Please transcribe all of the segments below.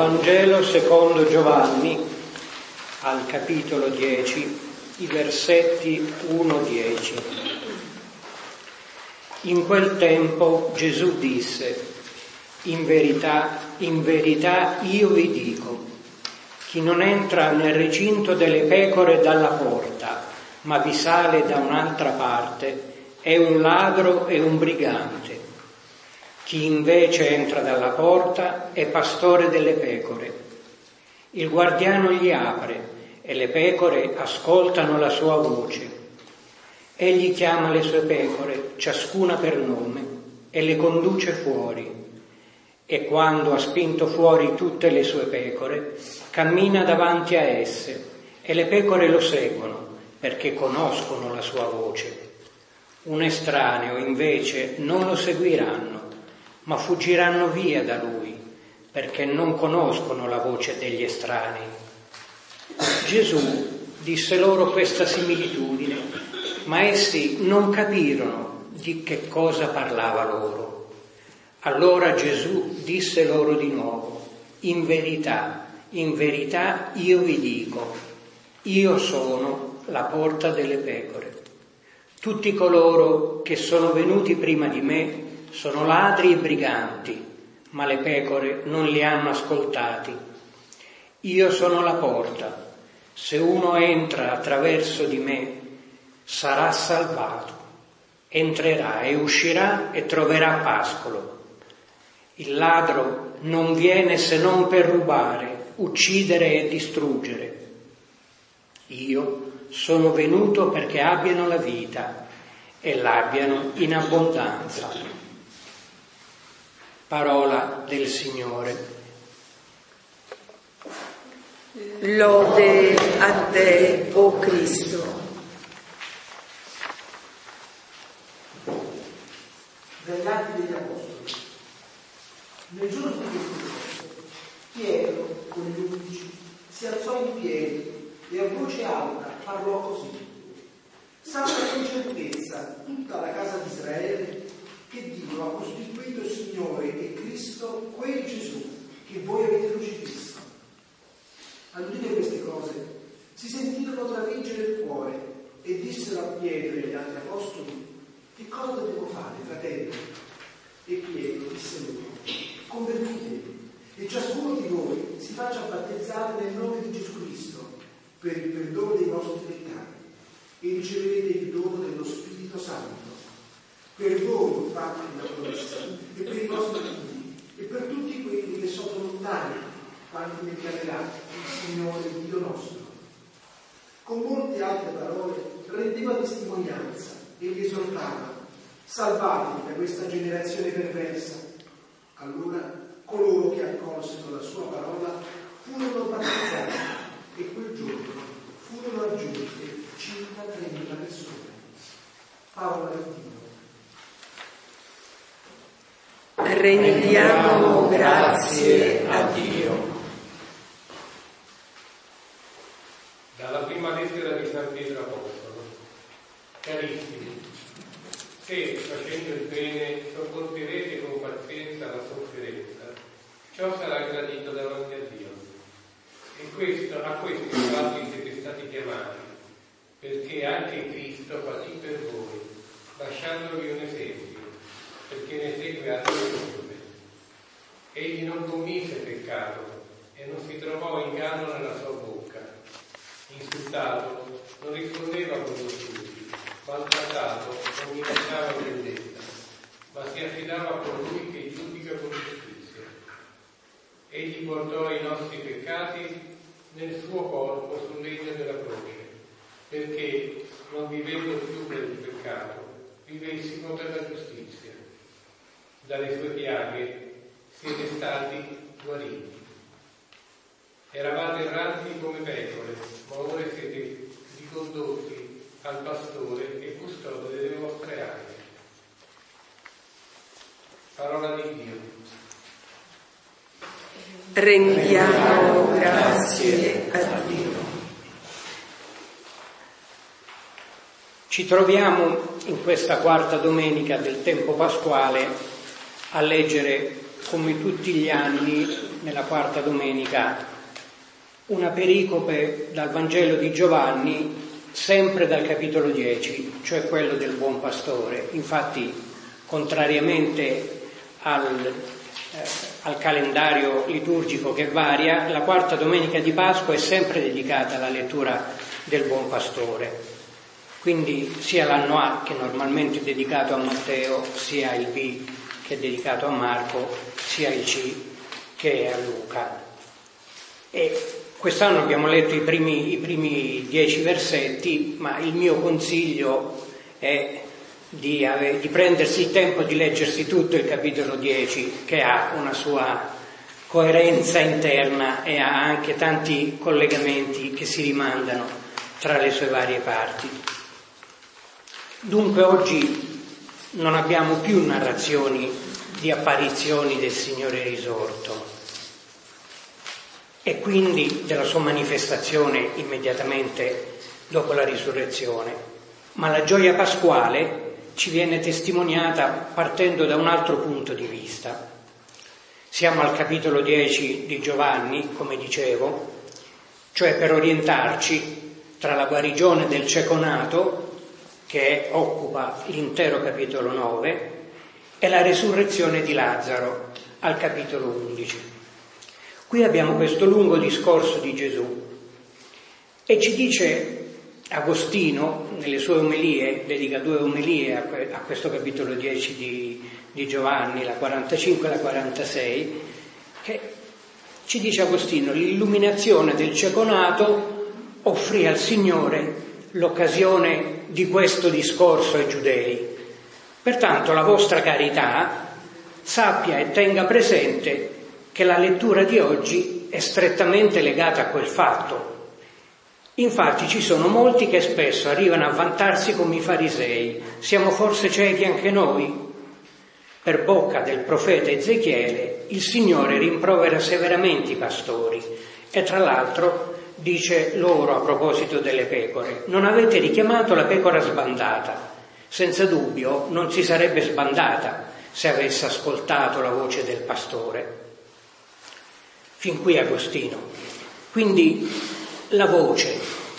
Vangelo secondo Giovanni, al capitolo 10, i versetti 1-10. In quel tempo Gesù disse: in verità io vi dico, chi non entra nel recinto delle pecore dalla porta, ma vi sale da un'altra parte, è un ladro e un brigante. Chi invece entra dalla porta è pastore delle pecore. Il guardiano gli apre e le pecore ascoltano la sua voce. Egli chiama le sue pecore, ciascuna per nome, e le conduce fuori. E quando ha spinto fuori tutte le sue pecore, cammina davanti a esse, e le pecore lo seguono, perché conoscono la sua voce. Un estraneo invece non lo seguiranno, ma fuggiranno via da lui, perché non conoscono la voce degli estranei. Gesù disse loro questa similitudine, ma essi non capirono di che cosa parlava loro. Allora Gesù disse loro di nuovo: in verità io vi dico, io sono la porta delle pecore. Tutti coloro che sono venuti prima di me sono ladri e briganti, ma le pecore non li hanno ascoltati. Io sono la porta. Se uno entra attraverso di me, sarà salvato. Entrerà e uscirà e troverà pascolo. Il ladro non viene se non per rubare, uccidere e distruggere. Io sono venuto perché abbiano la vita e l'abbiano in abbondanza. Parola del Signore. Lode a te, o Cristo. Dagli Atti degli Apostoli. Nel giorno di Pentecoste, Pietro, con gli 11, si alzò in piedi e a voce alta parlò così: sappi con certezza tutta la casa di Israele che Dio ha costituito il Signore e Cristo, quel Gesù che voi avete crocifisso. All'udire queste cose si sentirono traviggere il cuore e dissero a Pietro e agli altri apostoli: che cosa dobbiamo fare, fratelli? E Pietro disse loro: convertitevi e ciascuno di voi si faccia battezzare nel nome di Gesù Cristo per il perdono dei vostri peccati e riceverete il dono dello Spirito Santo. Per voi infatti la promessa e per i vostri figli e per tutti quelli che sono lontani, quanti ne chiamerà il Signore Dio nostro. Con molte altre parole rendeva testimonianza e li esortava: salvatevi da questa generazione perversa. Allora coloro che accolsero la sua parola furono battezzati e quel giorno furono aggiunte circa 30 persone. Parola di Dio. Rendiamo grazie a Dio. Dalla prima lettera di San Pietro Apostolo. Carissimi, se facendo il bene sopporterete con pazienza la sofferenza, ciò sarà gradito davanti a Dio. E a questo infatti siete stati chiamati, perché anche Cristo patì per voi, lasciandovi un esempio, perché ne segue altre cose. Egli non commise peccato e non si trovò inganno nella sua bocca. Insultato non rispondeva con insulti, maltrattato non minacciava vendetta, ma si affidava a colui che giudica con giustizia. Egli portò i nostri peccati nel suo corpo sul legno della croce, perché non vivendo più per il peccato, vivessimo per la giustizia. Dalle sue piaghe siete stati guariti. Eravate erranti come pecore, ma ora siete ricondotti al pastore e custode delle vostre anime. Parola di Dio. Rendiamo grazie a Dio. Ci troviamo in questa quarta domenica del tempo pasquale a leggere, come tutti gli anni, nella quarta domenica una pericope dal Vangelo di Giovanni, sempre dal capitolo 10, cioè quello del buon pastore. Infatti, contrariamente al calendario liturgico che varia, la quarta domenica di Pasqua è sempre dedicata alla lettura del buon pastore. Quindi sia l'anno A, che normalmente è dedicato a Matteo, sia il B, che è dedicato a Marco, sia il C, che è a Luca. E quest'anno abbiamo letto i primi 10 versetti, ma il mio consiglio è di prendersi il tempo di leggersi tutto il capitolo 10, che ha una sua coerenza interna e ha anche tanti collegamenti che si rimandano tra le sue varie parti. Dunque oggi non abbiamo più narrazioni di apparizioni del Signore risorto e quindi della sua manifestazione immediatamente dopo la risurrezione, ma la gioia pasquale ci viene testimoniata partendo da un altro punto di vista. Siamo al capitolo 10 di Giovanni, come dicevo, cioè per orientarci tra la guarigione del cieco nato, che occupa l'intero capitolo 9, e la resurrezione di Lazzaro al capitolo 11. Qui abbiamo questo lungo discorso di Gesù e ci dice Agostino, nelle sue omelie, dedica 2 omelie a questo capitolo 10 di Giovanni, la 45 e la 46, che ci dice Agostino: l'illuminazione del cieco nato offrì al Signore l'occasione di questo discorso ai giudei. Pertanto la vostra carità sappia e tenga presente che la lettura di oggi è strettamente legata a quel fatto. Infatti ci sono molti che spesso arrivano a vantarsi come i farisei: siamo forse ciechi anche noi? Per bocca del profeta Ezechiele il Signore rimprovera severamente i pastori e tra l'altro dice loro a proposito delle pecore: non avete richiamato la pecora sbandata. Senza dubbio non si sarebbe sbandata se avesse ascoltato la voce del pastore. Fin qui Agostino. Quindi la voce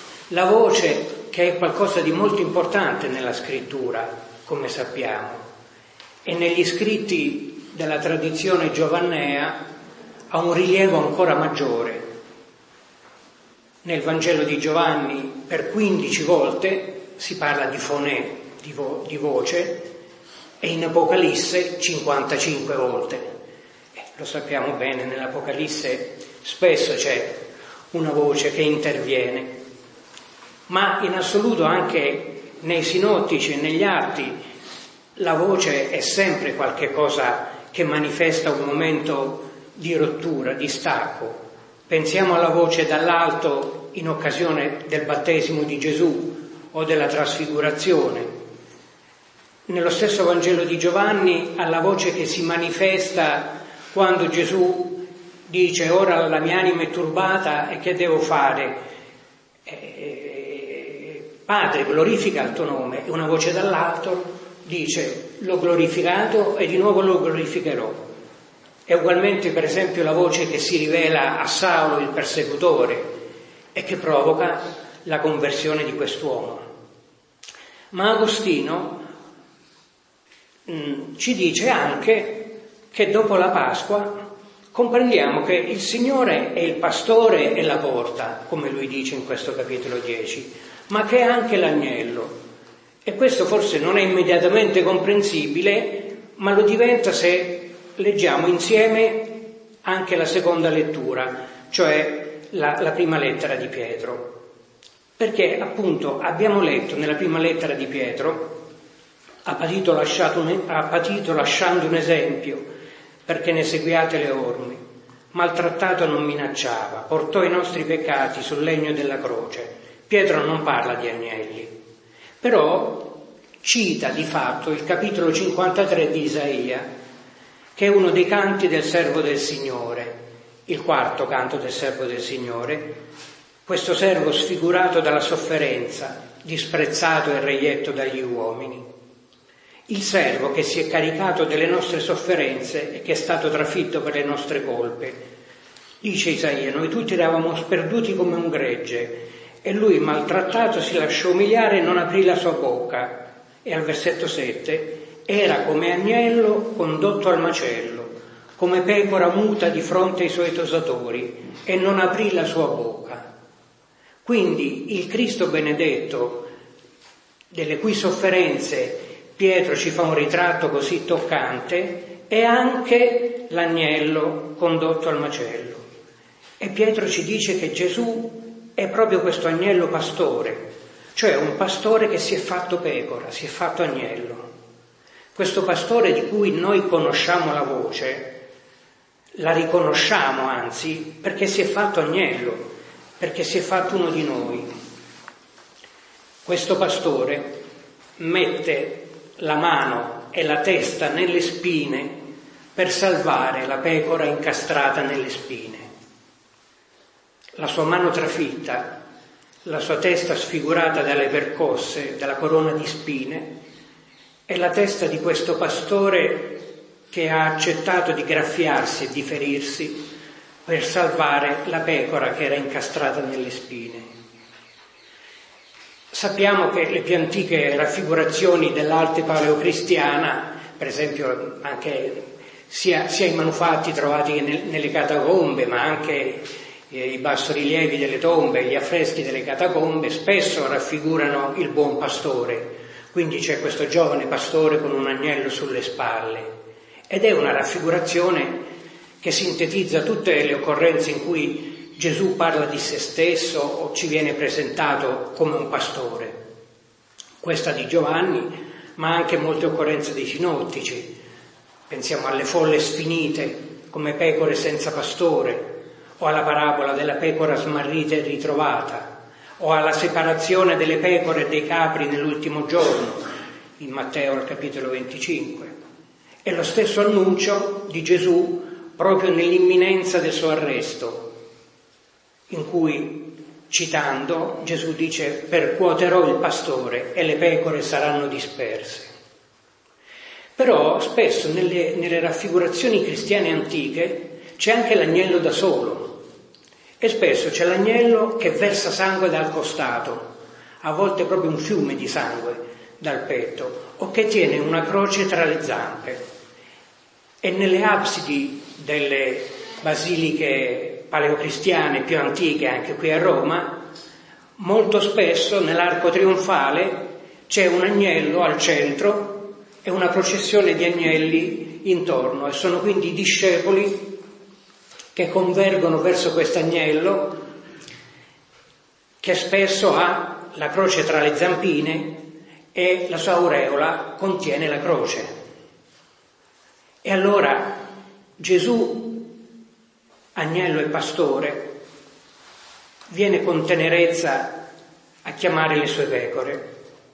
che è qualcosa di molto importante nella scrittura, come sappiamo, e negli scritti della tradizione giovannea ha un rilievo ancora maggiore. Nel Vangelo di Giovanni per 15 volte si parla di fonè, di voce, e in Apocalisse 55 volte. Lo sappiamo bene, nell'Apocalisse spesso c'è una voce che interviene, ma in assoluto anche nei sinottici e negli atti la voce è sempre qualche cosa che manifesta un momento di rottura, di stacco. Pensiamo alla voce dall'alto in occasione del battesimo di Gesù o della trasfigurazione. Nello stesso Vangelo di Giovanni alla voce che si manifesta quando Gesù dice: ora la mia anima è turbata e che devo fare? Padre, glorifica il tuo nome. E una voce dall'alto dice: l'ho glorificato e di nuovo lo glorificherò. È ugualmente per esempio la voce che si rivela a Saulo il persecutore e che provoca la conversione di quest'uomo. Ma Agostino ci dice anche che dopo la Pasqua comprendiamo che il Signore è il pastore e la porta, come lui dice in questo capitolo 10, ma che è anche l'agnello. E questo forse non è immediatamente comprensibile, ma lo diventa se leggiamo insieme anche la seconda lettura, cioè la prima lettera di Pietro. Perché appunto abbiamo letto nella prima lettera di Pietro: ha patito lasciando un esempio perché ne seguiate le orme, maltrattato non minacciava, portò i nostri peccati sul legno della croce. Pietro non parla di agnelli, però cita di fatto il capitolo 53 di Isaia, che è uno dei canti del servo del Signore, il quarto canto del servo del Signore, questo servo sfigurato dalla sofferenza, disprezzato e reietto dagli uomini. Il servo che si è caricato delle nostre sofferenze e che è stato trafitto per le nostre colpe. Dice Isaia: noi tutti eravamo sperduti come un gregge, e lui, maltrattato, si lasciò umiliare e non aprì la sua bocca. E al versetto 7: era come agnello condotto al macello, come pecora muta di fronte ai suoi tosatori, e non aprì la sua bocca. Quindi il Cristo benedetto, delle cui sofferenze Pietro ci fa un ritratto così toccante, è anche l'agnello condotto al macello. E Pietro ci dice che Gesù è proprio questo agnello pastore, cioè un pastore che si è fatto pecora, si è fatto agnello. Questo pastore di cui noi conosciamo la voce, la riconosciamo anzi, perché si è fatto agnello, perché si è fatto uno di noi. Questo pastore mette la mano e la testa nelle spine per salvare la pecora incastrata nelle spine. La sua mano trafitta, la sua testa sfigurata dalle percosse, dalla corona di spine, è la testa di questo pastore che ha accettato di graffiarsi e di ferirsi per salvare la pecora che era incastrata nelle spine. Sappiamo che le più antiche raffigurazioni dell'arte paleocristiana, per esempio anche sia i manufatti trovati nelle catacombe, ma anche i bassorilievi delle tombe, gli affreschi delle catacombe, spesso raffigurano il buon pastore. Quindi c'è questo giovane pastore con un agnello sulle spalle. Ed è una raffigurazione che sintetizza tutte le occorrenze in cui Gesù parla di se stesso o ci viene presentato come un pastore. Questa di Giovanni, ma anche molte occorrenze dei sinottici. Pensiamo alle folle sfinite come pecore senza pastore, o alla parabola della pecora smarrita e ritrovata, o alla separazione delle pecore e dei capri nell'ultimo giorno, in Matteo al capitolo 25. E lo stesso annuncio di Gesù proprio nell'imminenza del suo arresto, in cui, citando, Gesù dice: percuoterò il pastore e le pecore saranno disperse. Però spesso nelle raffigurazioni cristiane antiche c'è anche l'agnello da solo, e spesso c'è l'agnello che versa sangue dal costato, a volte proprio un fiume di sangue dal petto, o che tiene una croce tra le zampe. E nelle absidi delle basiliche paleocristiane più antiche, anche qui a Roma, molto spesso nell'arco trionfale c'è un agnello al centro e una processione di agnelli intorno, e sono quindi i discepoli che convergono verso quest'agnello, che spesso ha la croce tra le zampine e la sua aureola contiene la croce. E allora Gesù, agnello e pastore, viene con tenerezza a chiamare le sue pecore.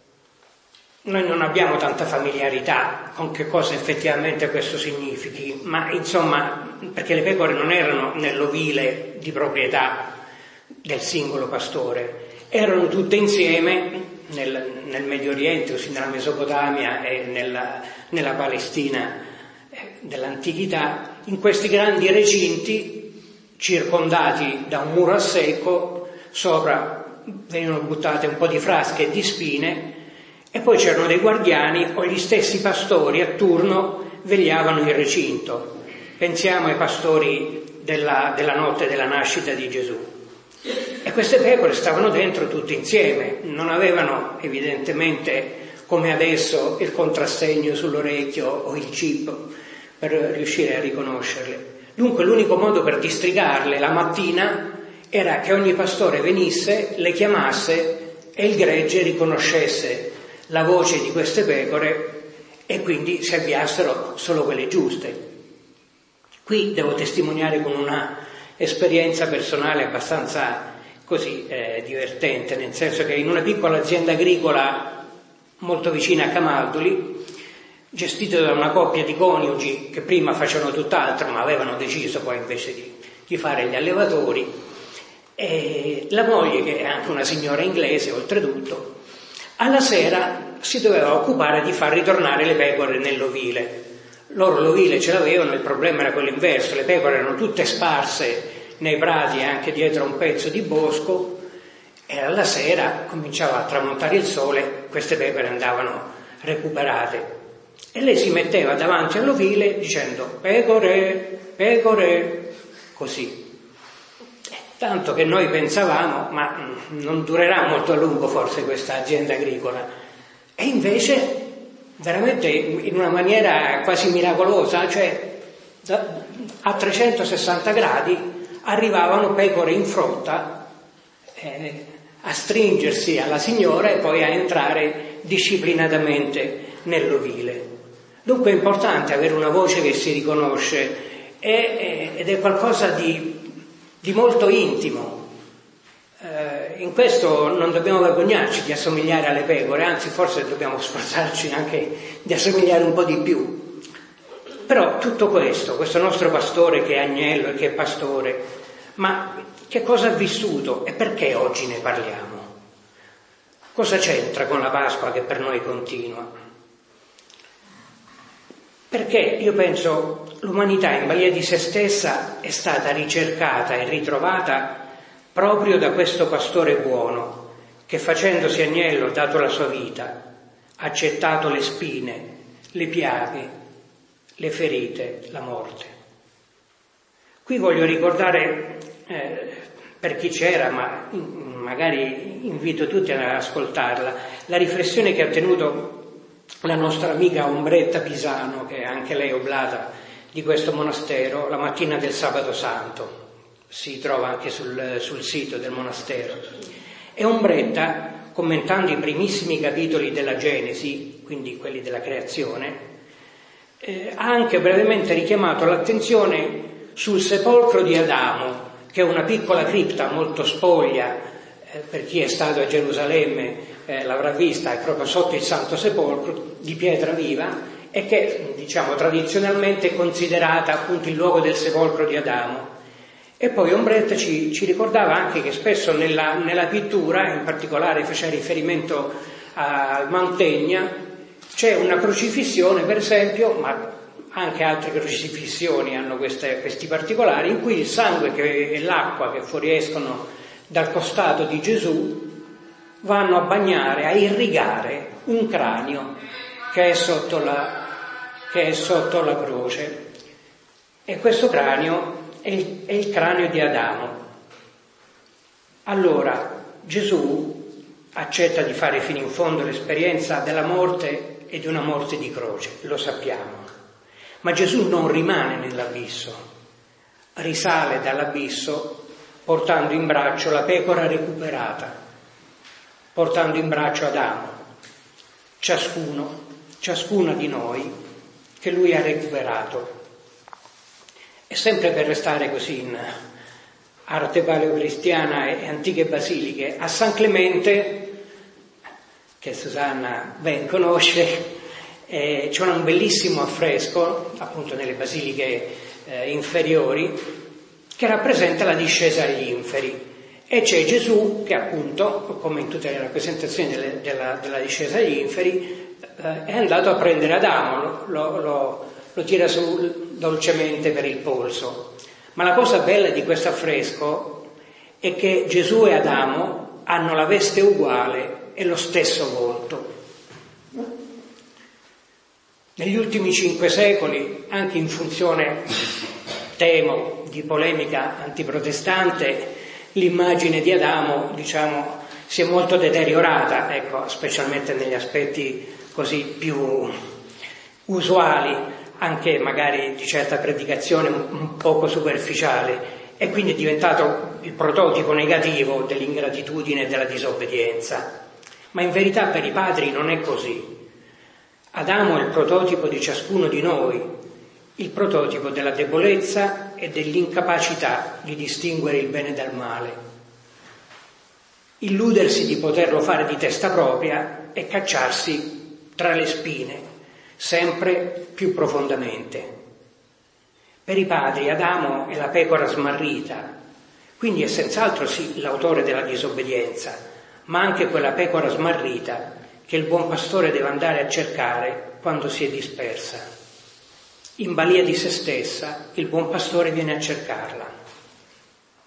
Noi non abbiamo tanta familiarità con che cosa effettivamente questo significhi, ma insomma, perché le pecore non erano nell'ovile di proprietà del singolo pastore, erano tutte insieme nel Medio Oriente, così nella Mesopotamia e nella Palestina dell'antichità, in questi grandi recinti circondati da un muro a secco. Sopra venivano buttate un po' di frasche e di spine, e poi c'erano dei guardiani o gli stessi pastori a turno vegliavano il recinto. Pensiamo ai pastori della notte della nascita di Gesù. E queste pecore stavano dentro tutte insieme, non avevano evidentemente come adesso il contrassegno sull'orecchio o il chip per riuscire a riconoscerle. Dunque l'unico modo per distrigarle la mattina era che ogni pastore venisse, le chiamasse e il gregge riconoscesse la voce di queste pecore e quindi si avviassero solo quelle giuste. Qui devo testimoniare con una esperienza personale abbastanza così divertente, nel senso che in una piccola azienda agricola molto vicina a Camaldoli, gestita da una coppia di coniugi che prima facevano tutt'altro ma avevano deciso poi invece di fare gli allevatori, e la moglie, che è anche una signora inglese oltretutto, alla sera si doveva occupare di far ritornare le pecore nell'ovile. Loro l'ovile ce l'avevano, il problema era quello inverso, le pecore erano tutte sparse nei prati e anche dietro a un pezzo di bosco, e alla sera cominciava a tramontare il sole, queste pecore andavano recuperate. E lei si metteva davanti all'ovile dicendo pecore, pecore, così. Tanto che noi pensavamo, ma non durerà molto a lungo forse questa azienda agricola. E invece, veramente in una maniera quasi miracolosa, cioè a 360 gradi arrivavano pecore in frotta a stringersi alla signora e poi a entrare disciplinatamente nell'ovile. Dunque è importante avere una voce che si riconosce ed è qualcosa di molto intimo. In questo non dobbiamo vergognarci di assomigliare alle pecore, anzi forse dobbiamo sforzarci anche di assomigliare un po' di più. Però tutto questo nostro pastore che è agnello e che è pastore, ma che cosa ha vissuto e perché oggi ne parliamo? Cosa c'entra con la Pasqua che per noi continua? Perché io penso l'umanità in balia di se stessa è stata ricercata e ritrovata proprio da questo pastore buono che facendosi agnello ha dato la sua vita, ha accettato le spine, le piaghe, le ferite, la morte. Qui voglio ricordare, per chi c'era, ma magari invito tutti ad ascoltarla, la riflessione che ha tenuto la nostra amica Ombretta Pisano, che è anche lei oblata di questo monastero, la mattina del Sabato Santo. Si trova anche sul sito del monastero. E Ombretta, commentando i primissimi capitoli della Genesi, quindi quelli della creazione, ha anche brevemente richiamato l'attenzione sul sepolcro di Adamo, che è una piccola cripta molto spoglia, per chi è stato a Gerusalemme l'avrà vista, è proprio sotto il Santo Sepolcro, di pietra viva, e che tradizionalmente è considerata appunto il luogo del sepolcro di Adamo. E poi Ombretta ci ricordava anche che spesso nella pittura, in particolare faceva riferimento al Mantegna, c'è una crocifissione per esempio, ma anche altre crocifissioni hanno questi particolari, in cui il sangue e l'acqua che fuoriescono dal costato di Gesù vanno a bagnare, a irrigare un cranio che è sotto la croce. E questo cranio è il cranio di Adamo. Allora Gesù accetta di fare fino in fondo l'esperienza della morte e di una morte di croce, lo sappiamo. Ma Gesù non rimane nell'abisso, risale dall'abisso portando in braccio la pecora recuperata, portando in braccio Adamo, ciascuna di noi che lui ha recuperato. E sempre per restare così in arte paleocristiana e antiche basiliche, a San Clemente, che Susanna ben conosce, c'è un bellissimo affresco, appunto nelle basiliche inferiori, che rappresenta la discesa agli inferi. E c'è Gesù che appunto, come in tutte le rappresentazioni della discesa agli inferi, è andato a prendere Adamo, lo tira su dolcemente per il polso. Ma la cosa bella di questo affresco è che Gesù e Adamo hanno la veste uguale e lo stesso volto. Negli ultimi 5 secoli, anche in funzione, temo, di polemica antiprotestante, l'immagine di Adamo, si è molto deteriorata, specialmente negli aspetti così più usuali, anche magari di certa predicazione un poco superficiale, e quindi è diventato il prototipo negativo dell'ingratitudine e della disobbedienza. Ma in verità per i padri non è così. Adamo è il prototipo di ciascuno di noi, il prototipo della debolezza e dell'incapacità di distinguere il bene dal male. Illudersi di poterlo fare di testa propria e cacciarsi tra le spine, sempre più profondamente. Per i padri Adamo è la pecora smarrita, quindi è senz'altro sì l'autore della disobbedienza, ma anche quella pecora smarrita che il buon pastore deve andare a cercare quando si è dispersa. In balia di se stessa il buon pastore viene a cercarla.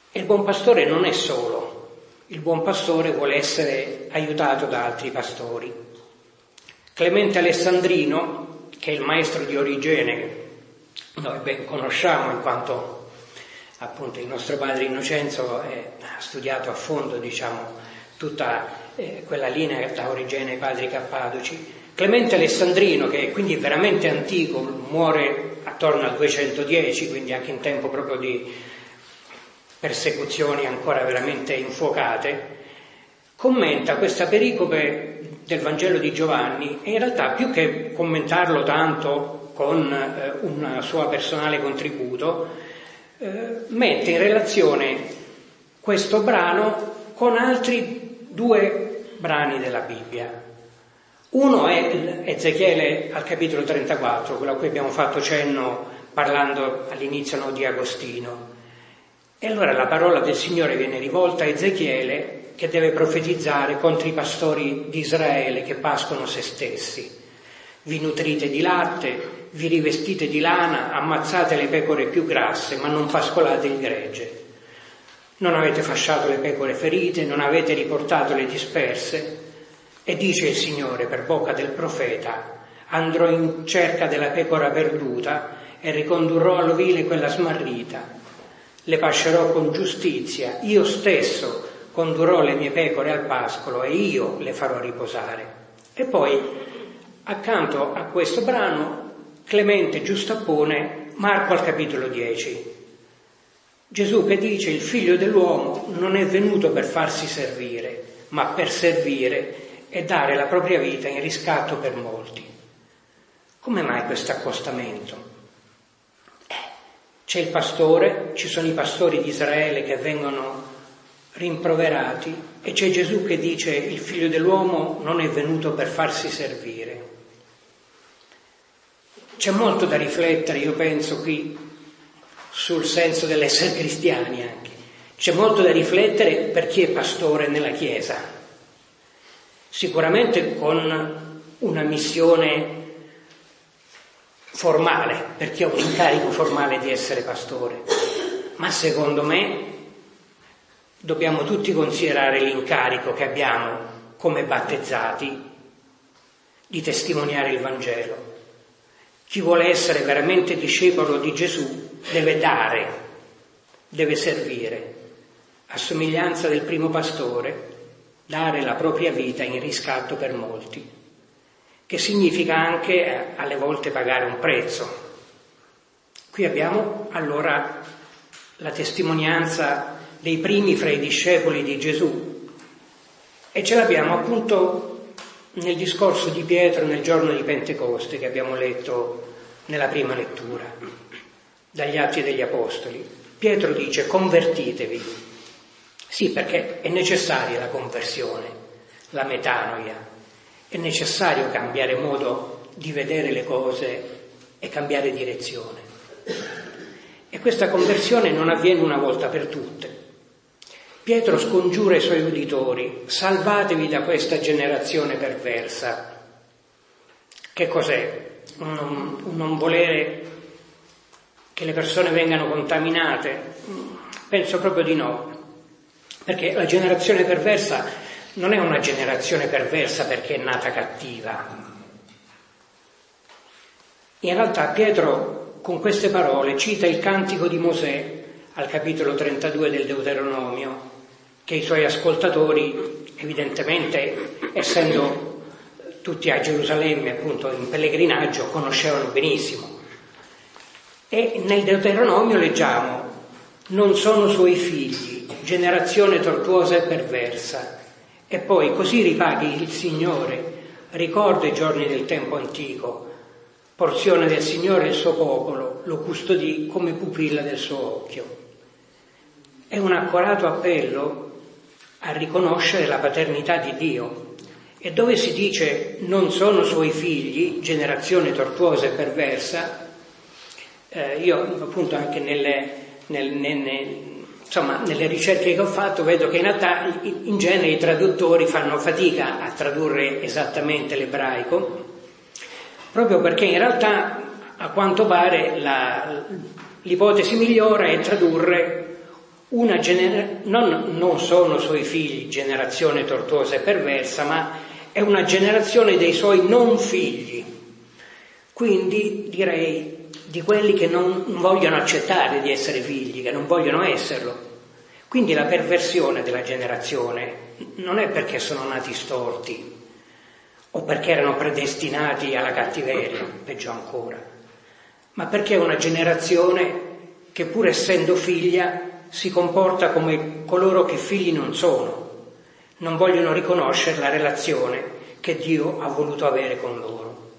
E il buon pastore non è solo, il buon pastore vuole essere aiutato da altri pastori. Clemente Alessandrino, che è il maestro di Origene, noi ben conosciamo in quanto appunto il nostro padre Innocenzo ha studiato a fondo, tutta quella linea da Origene ai padri cappadoci. Clemente Alessandrino, che è quindi veramente antico, muore attorno al 210, quindi anche in tempo proprio di persecuzioni ancora veramente infuocate, commenta questa pericope del Vangelo di Giovanni e in realtà, più che commentarlo tanto con un suo personale contributo, mette in relazione questo brano con altri 2 brani della Bibbia. Uno è Ezechiele al capitolo 34, quello a cui abbiamo fatto cenno parlando all'inizio di Agostino. E allora la parola del Signore viene rivolta a Ezechiele, che deve profetizzare contro i pastori di Israele che pascono se stessi. Vi nutrite di latte, vi rivestite di lana, ammazzate le pecore più grasse, ma non pascolate il gregge. Non avete fasciato le pecore ferite, non avete riportato le disperse. E dice il Signore per bocca del profeta: andrò in cerca della pecora perduta e ricondurrò all'ovile quella smarrita. Le pascerò con giustizia, io stesso condurrò le mie pecore al pascolo e io le farò riposare. E poi, accanto a questo brano, Clemente giustappone Marco al capitolo 10. Gesù che dice: il figlio dell'uomo non è venuto per farsi servire, ma per servire e dare la propria vita in riscatto per molti. Come mai questo accostamento? C'è il pastore, ci sono i pastori di Israele che vengono rimproverati e c'è Gesù che dice: il figlio dell'uomo non è venuto per farsi servire. C'è molto da riflettere, io penso, qui sul senso dell'essere cristiani anche. C'è molto da riflettere per chi è pastore nella Chiesa, sicuramente con una missione formale, per chi ha un incarico formale di essere pastore, ma secondo me dobbiamo tutti considerare l'incarico che abbiamo come battezzati di testimoniare il Vangelo. Chi vuole essere veramente discepolo di Gesù deve dare, deve servire, a somiglianza del primo pastore, dare la propria vita in riscatto per molti, che significa anche alle volte pagare un prezzo. Qui abbiamo allora la testimonianza dei primi fra i discepoli di Gesù e ce l'abbiamo appunto nel discorso di Pietro nel giorno di Pentecoste che abbiamo letto nella prima lettura dagli Atti degli Apostoli. Pietro dice: convertitevi. Sì, perché è necessaria la conversione, la metanoia, è necessario cambiare modo di vedere le cose e cambiare direzione. E questa conversione non avviene una volta per tutte. Pietro scongiura i suoi uditori: salvatevi da questa generazione perversa. Che cos'è? Non volere che le persone vengano contaminate? Penso proprio di no, perché la generazione perversa non è una generazione perversa perché è nata cattiva. In realtà Pietro con queste parole cita il cantico di Mosè al capitolo 32 del Deuteronomio, che i suoi ascoltatori, evidentemente essendo tutti a Gerusalemme, appunto in pellegrinaggio, conoscevano benissimo. E nel Deuteronomio leggiamo: non sono suoi figli, generazione tortuosa e perversa. E poi: così ripaghi il Signore, ricorda i giorni del tempo antico, porzione del Signore il suo popolo, lo custodì come pupilla del suo occhio. È un accorato appello a riconoscere la paternità di Dio. E dove si dice non sono suoi figli, generazione tortuosa e perversa, io appunto anche nelle ricerche che ho fatto vedo che in realtà in genere i traduttori fanno fatica a tradurre esattamente l'ebraico, proprio perché in realtà a quanto pare l'ipotesi migliore è tradurre non sono suoi figli generazione tortuosa e perversa, ma è una generazione dei suoi non figli, quindi direi di quelli che non vogliono accettare di essere figli, che non vogliono esserlo. Quindi la perversione della generazione non è perché sono nati storti o perché erano predestinati alla cattiveria, peggio ancora, ma perché è una generazione che pur essendo figlia si comporta come coloro che figli non sono, non vogliono riconoscere la relazione che Dio ha voluto avere con loro.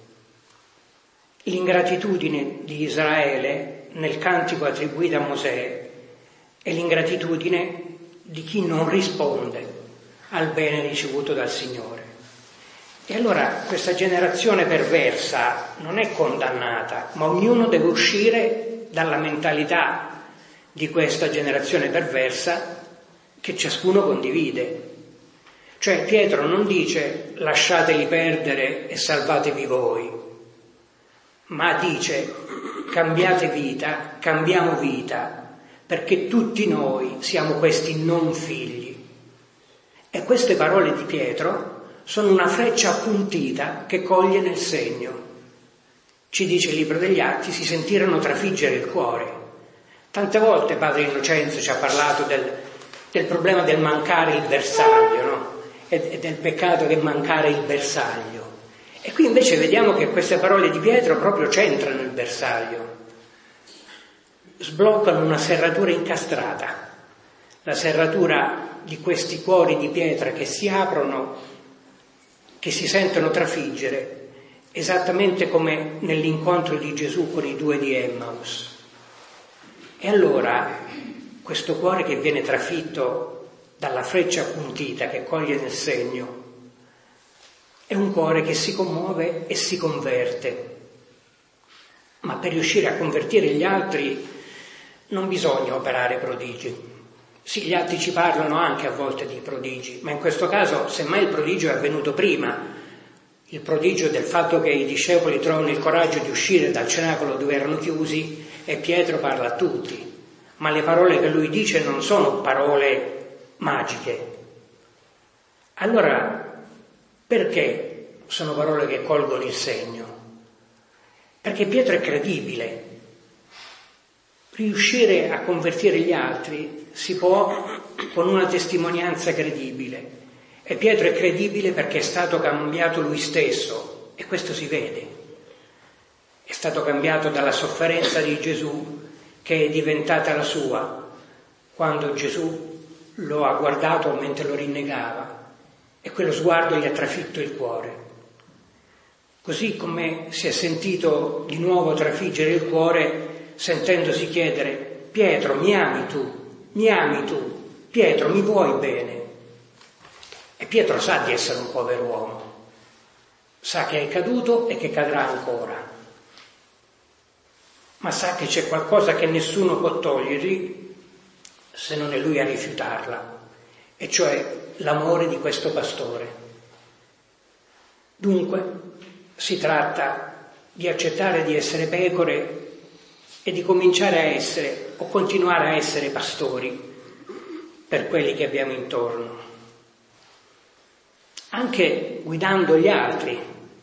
L'ingratitudine di Israele nel cantico attribuito a Mosè è l'ingratitudine di chi non risponde al bene ricevuto dal Signore. E allora questa generazione perversa non è condannata, ma ognuno deve uscire dalla mentalità di questa generazione perversa che ciascuno condivide. Cioè Pietro non dice lasciateli perdere e salvatevi voi, ma dice cambiate vita, cambiamo vita, perché tutti noi siamo questi non figli. E queste parole di Pietro sono una freccia appuntita che coglie nel segno. Ci dice il libro degli Atti, si sentirono trafiggere il cuore. Tante volte Padre Innocenzo ci ha parlato del problema del mancare il bersaglio, no? E del peccato che mancare il bersaglio. E qui invece vediamo che queste parole di Pietro proprio centrano il bersaglio, sbloccano una serratura incastrata, la serratura di questi cuori di pietra che si aprono, che si sentono trafiggere, esattamente come nell'incontro di Gesù con i due di Emmaus. E allora questo cuore che viene trafitto dalla freccia appuntita che coglie nel segno è un cuore che si commuove e si converte. Ma per riuscire a convertire gli altri non bisogna operare prodigi. Sì, gli atti ci parlano anche a volte di prodigi, ma in questo caso semmai il prodigio è avvenuto prima, il prodigio del fatto che i discepoli trovano il coraggio di uscire dal cenacolo dove erano chiusi e Pietro parla a tutti, ma le parole che lui dice non sono parole magiche. Allora, perché sono parole che colgono il segno? Perché Pietro è credibile. Riuscire a convertire gli altri si può con una testimonianza credibile. E Pietro è credibile perché è stato cambiato lui stesso, e questo si vede. È stato cambiato dalla sofferenza di Gesù, che è diventata la sua, quando Gesù lo ha guardato mentre lo rinnegava, e quello sguardo gli ha trafitto il cuore. Così come si è sentito di nuovo trafiggere il cuore sentendosi chiedere: Pietro, mi ami tu, Pietro, mi vuoi bene? E Pietro sa di essere un povero uomo, sa che è caduto e che cadrà ancora, ma sa che c'è qualcosa che nessuno può togliergli se non è lui a rifiutarla, e cioè l'amore di questo pastore. Dunque si tratta di accettare di essere pecore e di cominciare a essere o continuare a essere pastori per quelli che abbiamo intorno, anche guidando gli altri,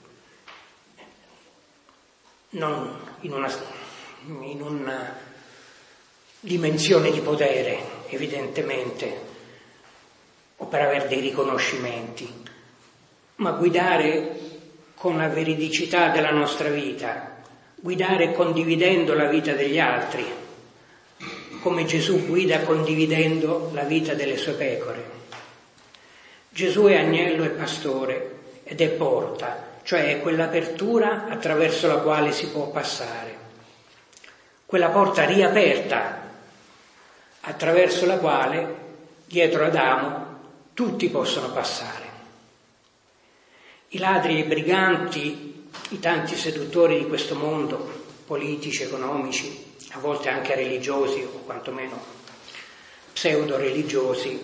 non in una dimensione di potere, evidentemente, o per avere dei riconoscimenti, ma guidare con la veridicità della nostra vita, guidare condividendo la vita degli altri, come Gesù guida condividendo la vita delle sue pecore. Gesù è agnello e pastore ed è porta, cioè è quell'apertura attraverso la quale si può passare, quella porta riaperta attraverso la quale dietro Adamo tutti possono passare. I ladri e i briganti, i tanti seduttori di questo mondo, politici, economici, a volte anche religiosi o quantomeno pseudo-religiosi,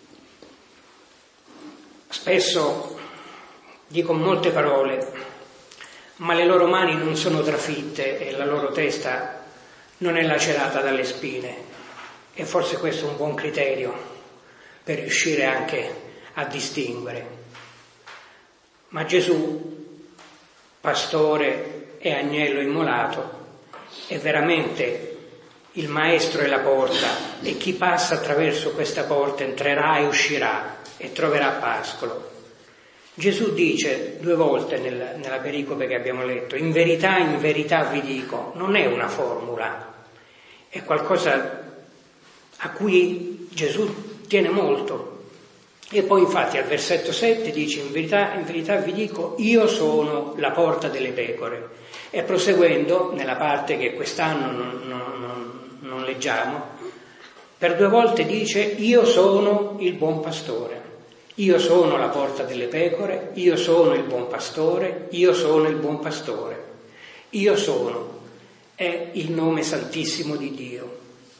spesso dicono molte parole, ma le loro mani non sono trafitte e la loro testa non è lacerata dalle spine. E forse questo è un buon criterio per riuscire anche a distinguere. Ma Gesù, pastore e agnello immolato, è veramente il maestro e la porta, e chi passa attraverso questa porta entrerà e uscirà e troverà pascolo. Gesù dice 2 volte nella pericope che abbiamo letto: in verità vi dico. Non è una formula, è qualcosa a cui Gesù tiene molto. E poi infatti al versetto 7 dice: in verità vi dico, io sono la porta delle pecore. E proseguendo nella parte che quest'anno non leggiamo, per 2 volte dice: io sono il buon pastore, io sono la porta delle pecore, io sono il buon pastore, io sono il buon pastore. Io sono è il nome santissimo di Dio.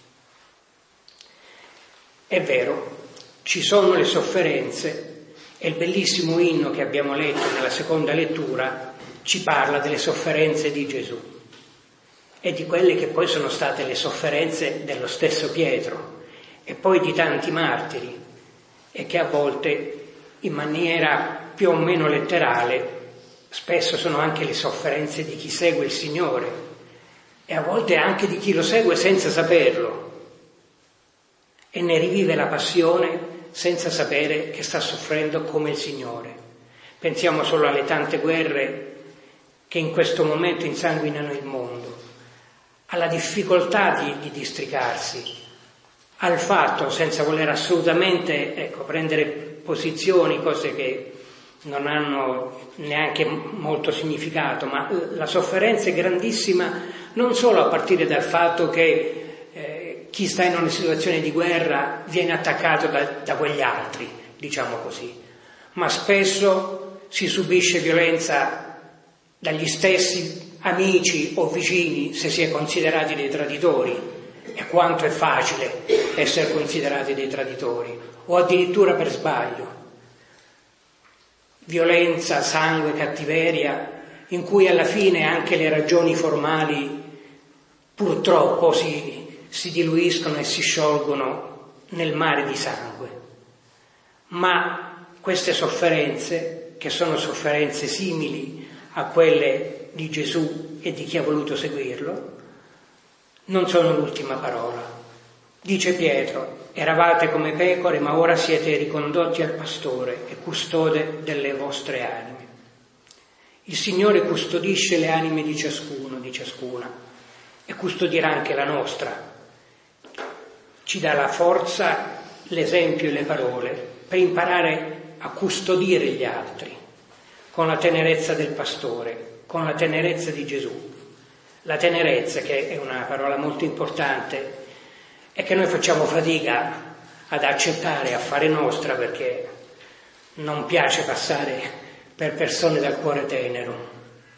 È vero, ci sono le sofferenze, e il bellissimo inno che abbiamo letto nella seconda lettura ci parla delle sofferenze di Gesù e di quelle che poi sono state le sofferenze dello stesso Pietro e poi di tanti martiri, e che a volte in maniera più o meno letterale spesso sono anche le sofferenze di chi segue il Signore, e a volte anche di chi lo segue senza saperlo e ne rivive la passione senza sapere che sta soffrendo come il Signore. Pensiamo solo alle tante guerre che in questo momento insanguinano il mondo, alla difficoltà di districarsi, al fatto, senza voler assolutamente prendere posizioni, cose che non hanno neanche molto significato, ma la sofferenza è grandissima non solo a partire dal fatto che chi sta in una situazione di guerra viene attaccato da quegli altri, diciamo così, ma spesso si subisce violenza dagli stessi amici o vicini se si è considerati dei traditori, e quanto è facile essere considerati dei traditori, o addirittura per sbaglio. Violenza, sangue, cattiveria, in cui alla fine anche le ragioni formali purtroppo si diluiscono e si sciolgono nel mare di sangue. Ma queste sofferenze, che sono sofferenze simili a quelle di Gesù e di chi ha voluto seguirlo, non sono l'ultima parola. Dice Pietro: eravate come pecore, ma ora siete ricondotti al pastore e custode delle vostre anime. Il Signore custodisce le anime di ciascuno, di ciascuna, e custodirà anche la nostra. Ci dà la forza, l'esempio e le parole per imparare a custodire gli altri con la tenerezza del pastore, con la tenerezza di Gesù. La tenerezza, che è una parola molto importante e che noi facciamo fatica ad accettare, a fare nostra, perché non piace passare per persone dal cuore tenero.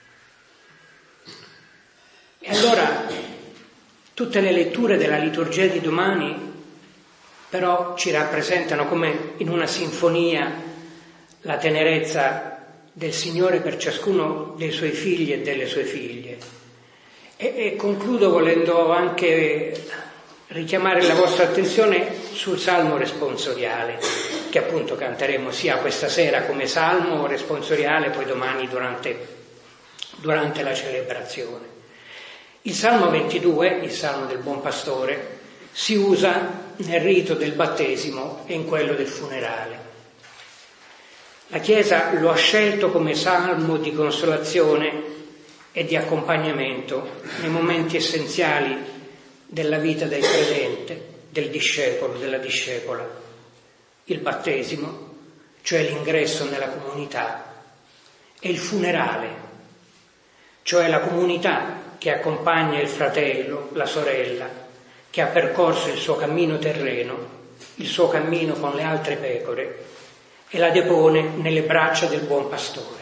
E allora tutte le letture della liturgia di domani però ci rappresentano come in una sinfonia la tenerezza del Signore per ciascuno dei Suoi figli e delle Sue figlie. E concludo volendo anche richiamare la vostra attenzione sul Salmo responsoriale, che appunto canteremo sia questa sera come Salmo responsoriale, poi domani durante la celebrazione. Il Salmo 22, il Salmo del Buon Pastore, si usa nel rito del battesimo e in quello del funerale. La Chiesa lo ha scelto come salmo di consolazione e di accompagnamento nei momenti essenziali della vita del credente, del discepolo, della discepola. Il battesimo, cioè l'ingresso nella comunità, e il funerale, cioè la comunità che accompagna il fratello, la sorella, che ha percorso il suo cammino terreno, il suo cammino con le altre pecore, e la depone nelle braccia del buon pastore.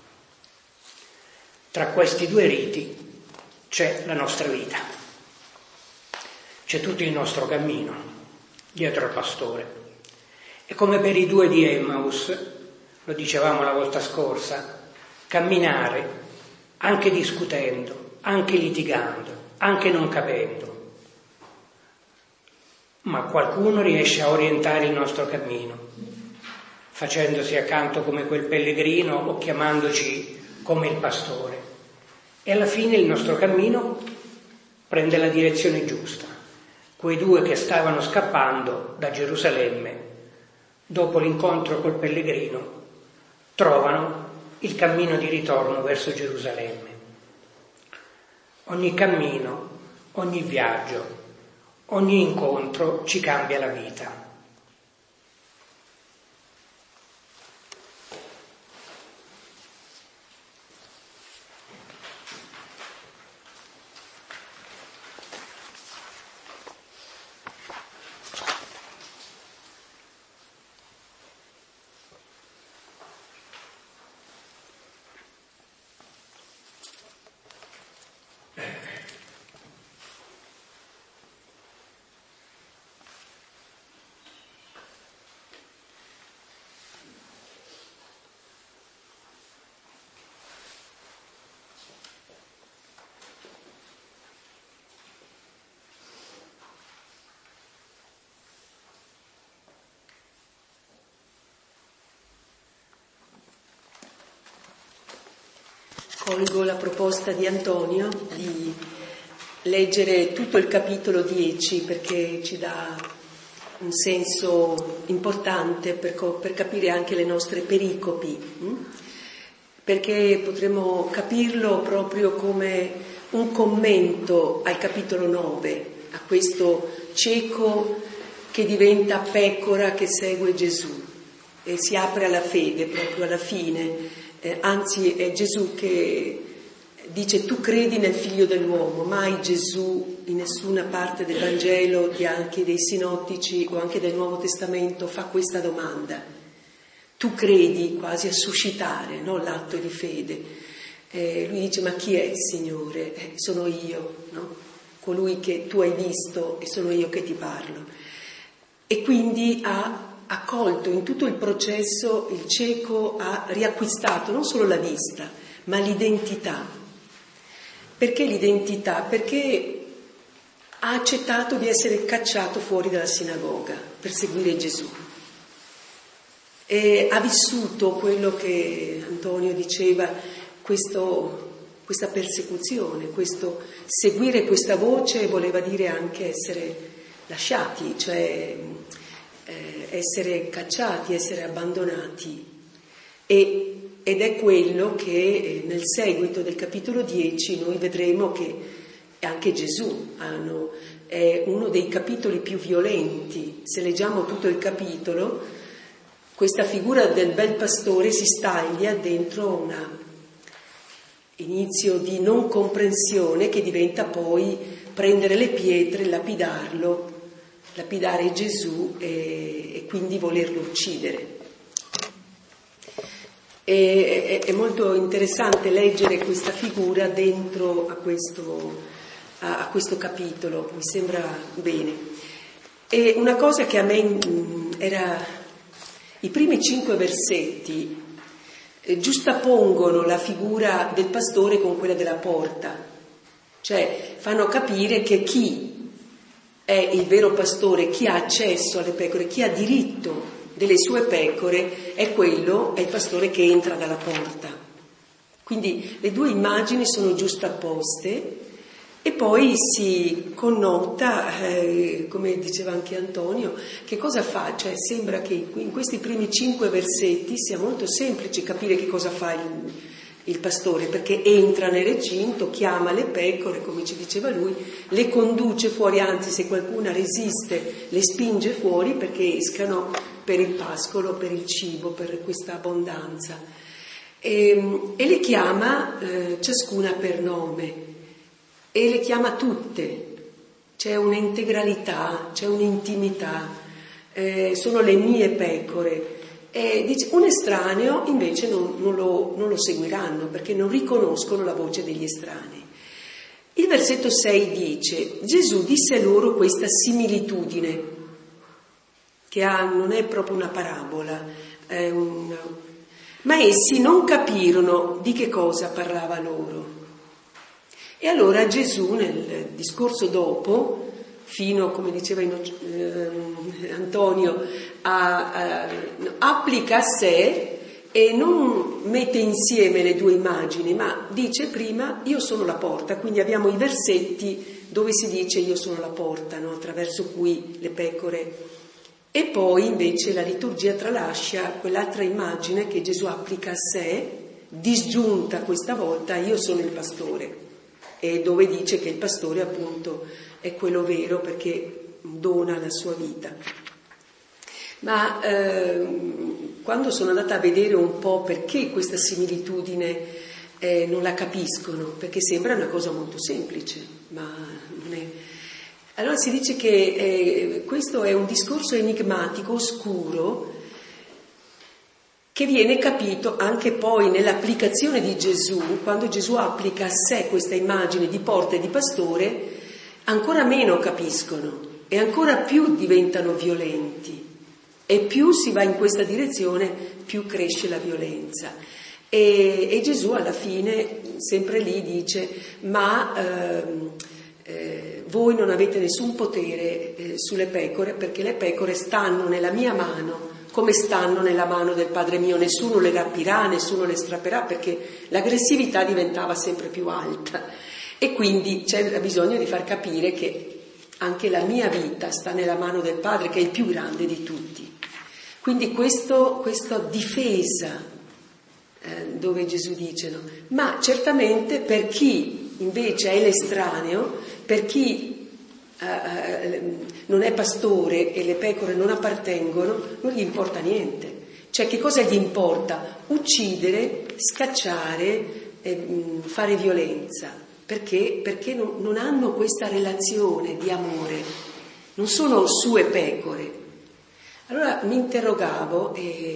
Tra questi 2 riti c'è la nostra vita, c'è tutto il nostro cammino dietro al pastore. E come per i 2 di Emmaus, lo dicevamo la volta scorsa, camminare anche discutendo, anche litigando, anche non capendo, ma qualcuno riesce a orientare il nostro cammino, facendosi accanto come quel pellegrino o chiamandoci come il pastore. E alla fine il nostro cammino prende la direzione giusta. Quei due che stavano scappando da Gerusalemme, dopo l'incontro col pellegrino, trovano il cammino di ritorno verso Gerusalemme. Ogni cammino, ogni viaggio, ogni incontro ci cambia la vita. Colgo la proposta di Antonio di leggere tutto il capitolo 10 perché ci dà un senso importante per capire anche le nostre pericopi, perché potremo capirlo proprio come un commento al capitolo 9, a questo cieco che diventa pecora che segue Gesù e si apre alla fede proprio alla fine. Anzi è Gesù che dice tu credi nel figlio dell'uomo, mai Gesù in nessuna parte del Vangelo, anche dei sinottici o anche del Nuovo Testamento fa questa domanda. Tu credi, quasi a suscitare, no, l'atto di fede. Lui dice ma chi è Signore? Sono io, no? Colui che tu hai visto e sono io che ti parlo. E quindi ha accolto in tutto il processo, il cieco ha riacquistato non solo la vista, ma l'identità. Perché l'identità? Perché ha accettato di essere cacciato fuori dalla sinagoga per seguire Gesù. E ha vissuto quello che Antonio diceva, questa persecuzione, questo seguire questa voce voleva dire anche essere lasciati, cioè essere cacciati, essere abbandonati. Ed è quello che nel seguito del capitolo 10 noi vedremo che anche Gesù è uno dei capitoli più violenti. Se leggiamo tutto il capitolo, questa figura del bel pastore si staglia dentro un inizio di non comprensione che diventa poi prendere le pietre, lapidare Gesù e quindi volerlo uccidere. È molto interessante leggere questa figura dentro a questo capitolo, mi sembra bene. E una cosa che a me era i primi 5 versetti giustapongono la figura del pastore con quella della porta, cioè fanno capire che chi è il vero pastore, chi ha accesso alle pecore, chi ha diritto delle sue pecore, è il pastore che entra dalla porta. Quindi le due immagini sono giustapposte e poi si connota, come diceva anche Antonio, che cosa fa? Cioè sembra che in questi primi 5 versetti sia molto semplice capire che cosa fa il pastore, perché entra nel recinto, chiama le pecore, come ci diceva lui, le conduce fuori, anzi se qualcuna resiste le spinge fuori perché escano per il pascolo, per il cibo, per questa abbondanza. E le chiama ciascuna per nome e le chiama tutte. C'è un'integralità, c'è un'intimità, sono le mie pecore. Dice, un estraneo invece non lo seguiranno perché non riconoscono la voce degli estranei. Il versetto 6 dice: Gesù disse loro questa similitudine, che non è proprio una parabola, ma essi non capirono di che cosa parlava loro. E allora Gesù nel discorso dopo fino, come diceva Antonio, applica a sé e non mette insieme le due immagini, ma dice prima io sono la porta, quindi abbiamo i versetti dove si dice io sono la porta, no? Attraverso cui le pecore, e poi invece la liturgia tralascia quell'altra immagine che Gesù applica a sé, disgiunta questa volta, io sono il pastore, e dove dice che il pastore appunto è quello vero perché dona la sua vita. Ma quando sono andata a vedere un po' perché questa similitudine non la capiscono, perché sembra una cosa molto semplice, ma non è. Allora si dice che questo è un discorso enigmatico, oscuro, che viene capito anche poi nell'applicazione di Gesù, quando Gesù applica a sé questa immagine di porta e di pastore, ancora meno capiscono e ancora più diventano violenti. E più si va in questa direzione, più cresce la violenza. E Gesù alla fine, sempre lì, dice, ma voi non avete nessun potere sulle pecore, perché le pecore stanno nella mia mano, come stanno nella mano del Padre mio. Nessuno le rapirà, nessuno le strapperà, perché l'aggressività diventava sempre più alta. E quindi c'è bisogno di far capire che anche la mia vita sta nella mano del Padre, che è il più grande di tutti. Quindi questa difesa dove Gesù dice no. Ma certamente per chi invece è l'estraneo, per chi non è pastore e le pecore non appartengono, non gli importa niente. Cioè che cosa gli importa? Uccidere, scacciare, fare violenza. Perché? Perché non hanno questa relazione di amore, non sono sue pecore. Allora mi interrogavo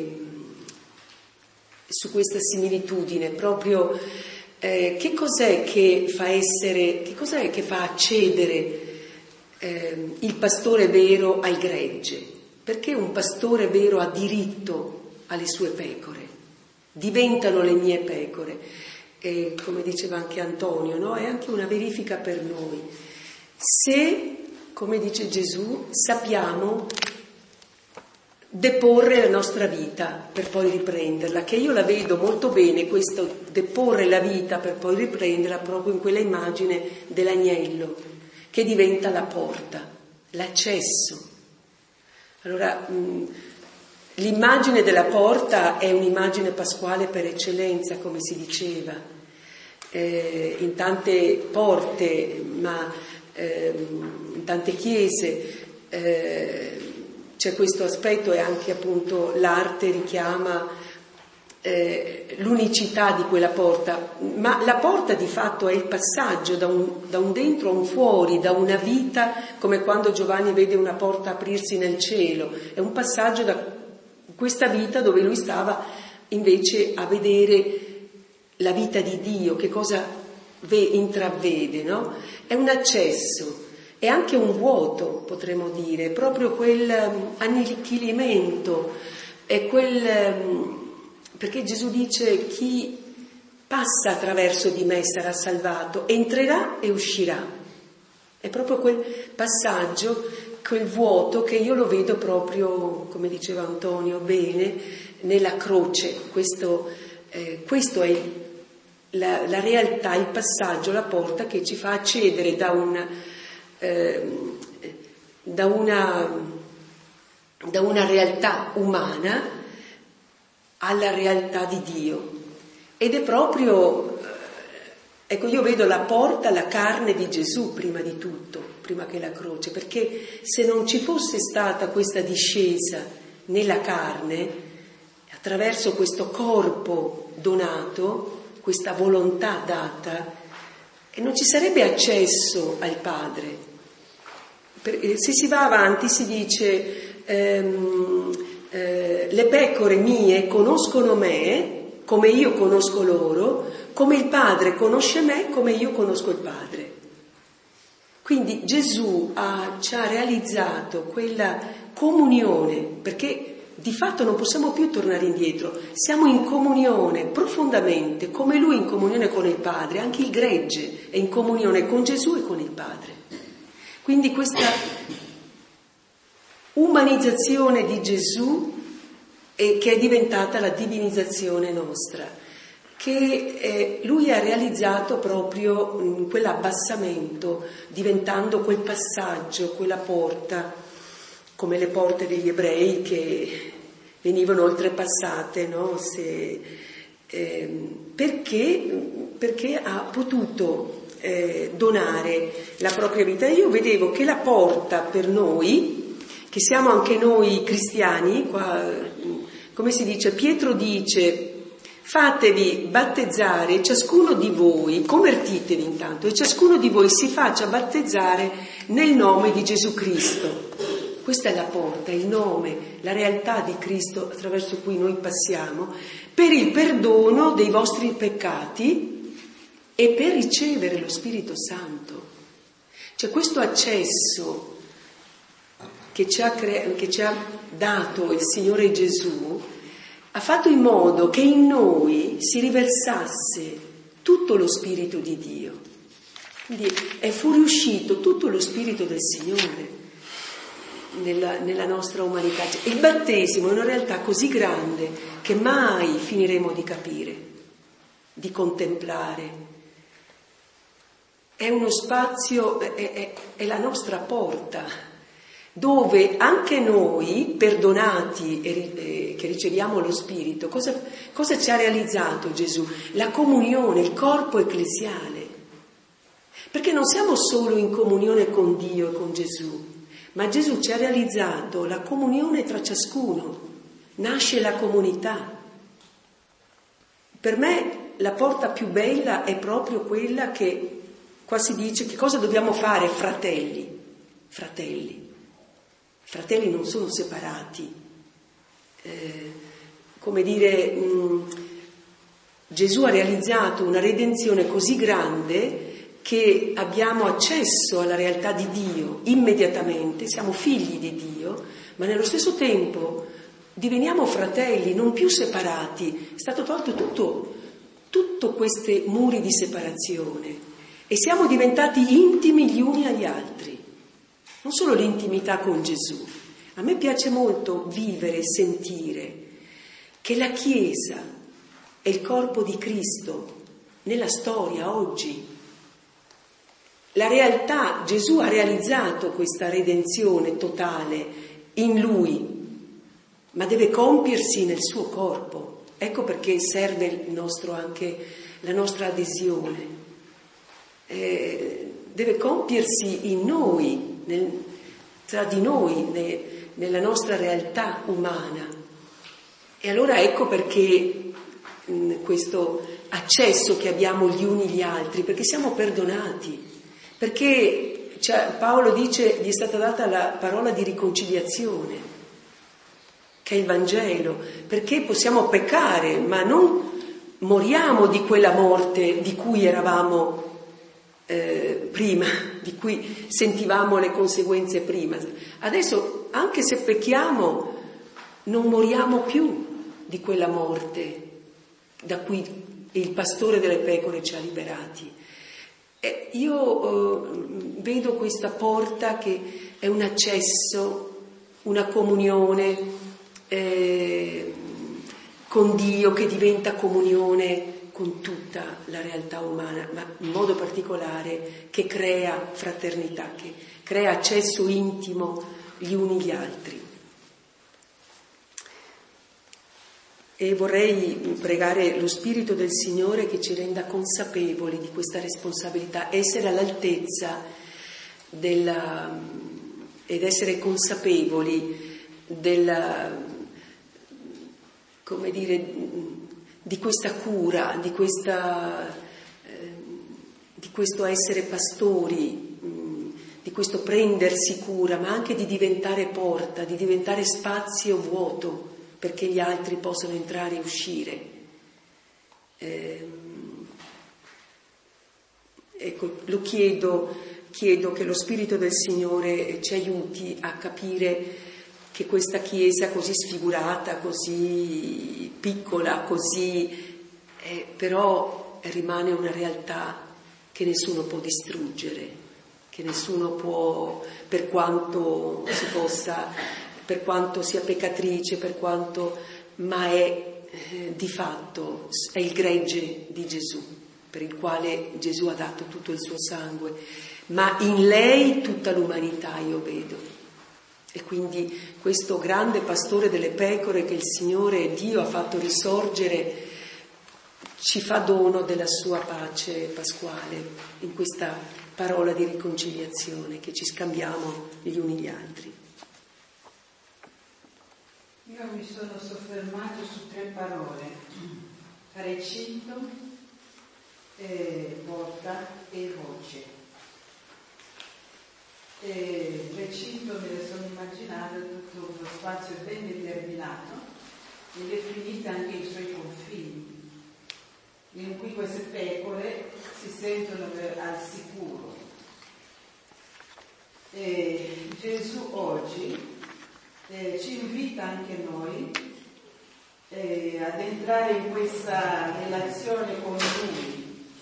su questa similitudine, proprio che cos'è che fa accedere il pastore vero al gregge? Perché un pastore vero ha diritto alle sue pecore? Diventano le mie pecore. E come diceva anche Antonio, no? È anche una verifica per noi. Se, come dice Gesù, sappiamo deporre la nostra vita per poi riprenderla, che io la vedo molto bene, questo deporre la vita per poi riprenderla proprio in quella immagine dell'agnello che diventa la porta, l'accesso. Allora l'immagine della porta è un'immagine pasquale per eccellenza, come si diceva, in tante porte, ma in tante chiese c'è questo aspetto, e anche appunto l'arte richiama l'unicità di quella porta, ma la porta di fatto è il passaggio da un dentro a un fuori, da una vita, come quando Giovanni vede una porta aprirsi nel cielo, è un passaggio da questa vita dove lui stava invece a vedere la vita di Dio, che cosa intravede, no? È un accesso. È anche un vuoto, potremmo dire, proprio quel annichilimento, è perché Gesù dice chi passa attraverso di me sarà salvato, entrerà e uscirà. È proprio quel passaggio, quel vuoto che io lo vedo proprio, come diceva Antonio bene, nella croce. Questo è la realtà, il passaggio, la porta che ci fa accedere da una realtà umana alla realtà di Dio. Ed è proprio, ecco, io vedo la porta, la carne di Gesù prima di tutto, prima che la croce, perché se non ci fosse stata questa discesa nella carne, attraverso questo corpo donato, questa volontà data, non ci sarebbe accesso al Padre. Se si va avanti si dice le pecore mie conoscono me come io conosco loro, come il Padre conosce me come io conosco il Padre. Quindi Gesù ci ha realizzato quella comunione, perché di fatto non possiamo più tornare indietro, siamo in comunione profondamente, come lui in comunione con il Padre, anche il gregge è in comunione con Gesù e con il Padre. Quindi questa umanizzazione di Gesù che è diventata la divinizzazione nostra, che lui ha realizzato proprio in quell'abbassamento, diventando quel passaggio, quella porta, come le porte degli ebrei che venivano oltrepassate, no? Perché ha potuto donare la propria vita. Io vedevo che la porta per noi, che siamo anche noi cristiani, qua, come si dice, Pietro dice: fatevi battezzare ciascuno di voi, convertitevi intanto, e ciascuno di voi si faccia battezzare nel nome di Gesù Cristo. Questa è la porta, il nome, la realtà di Cristo attraverso cui noi passiamo, per il perdono dei vostri peccati e per ricevere lo Spirito Santo. C'è questo accesso che ci ha dato il Signore Gesù, ha fatto in modo che in noi si riversasse tutto lo Spirito di Dio. Quindi è fuoriuscito tutto lo Spirito del Signore nella nostra umanità. Il battesimo è una realtà così grande che mai finiremo di capire, di contemplare. È uno spazio, è la nostra porta, dove anche noi, perdonati e che riceviamo lo Spirito, cosa ci ha realizzato Gesù? La comunione, il corpo ecclesiale. Perché non siamo solo in comunione con Dio e con Gesù, ma Gesù ci ha realizzato la comunione tra ciascuno, nasce la comunità. Per me la porta più bella è proprio quella che qua si dice: che cosa dobbiamo fare, fratelli? Fratelli non sono separati. Come dire, Gesù ha realizzato una redenzione così grande che abbiamo accesso alla realtà di Dio immediatamente, siamo figli di Dio, ma nello stesso tempo diveniamo fratelli, non più separati. È stato tolto tutto questi muri di separazione e siamo diventati intimi gli uni agli altri. Non solo l'intimità con Gesù. A me piace molto vivere e sentire che la Chiesa è il corpo di Cristo nella storia oggi. La realtà, Gesù ha realizzato questa redenzione totale in Lui, ma deve compiersi nel suo corpo. Ecco perché serve anche la nostra adesione. Deve compiersi in noi, tra di noi, nella nostra realtà umana. E allora ecco perché questo accesso che abbiamo gli uni gli altri, perché siamo perdonati, perché Paolo dice: gli è stata data la parola di riconciliazione, che è il Vangelo, perché possiamo peccare, ma non moriamo di quella morte di cui eravamo prima, di cui sentivamo le conseguenze prima. Adesso, anche se pecchiamo, non moriamo più di quella morte da cui il pastore delle pecore ci ha liberati. Io vedo questa porta che è un accesso, una comunione con Dio che diventa comunione con tutta la realtà umana, ma in modo particolare che crea fraternità, che crea accesso intimo gli uni agli altri. E vorrei pregare lo Spirito del Signore che ci renda consapevoli di questa responsabilità, essere all'altezza ed essere consapevoli come dire, di questa cura, di questo essere pastori, di questo prendersi cura, ma anche di diventare porta, di diventare spazio vuoto perché gli altri possano entrare e uscire. Ecco, lo chiedo che lo Spirito del Signore ci aiuti a capire che questa Chiesa così sfigurata, così piccola, però rimane una realtà che nessuno può distruggere, che nessuno può, per quanto sia peccatrice, ma è di fatto è il gregge di Gesù, per il quale Gesù ha dato tutto il suo sangue, ma in lei tutta l'umanità io vedo. E quindi questo grande pastore delle pecore che il Signore Dio ha fatto risorgere ci fa dono della sua pace pasquale in questa parola di riconciliazione che ci scambiamo gli uni gli altri. Io mi sono soffermato su 3 parole: recinto, porta e voce. Recinto me lo sono immaginato tutto uno spazio ben determinato e definito anche i suoi confini, in cui queste pecore si sentono al sicuro. Gesù oggi ci invita anche noi ad entrare in questa relazione con Lui,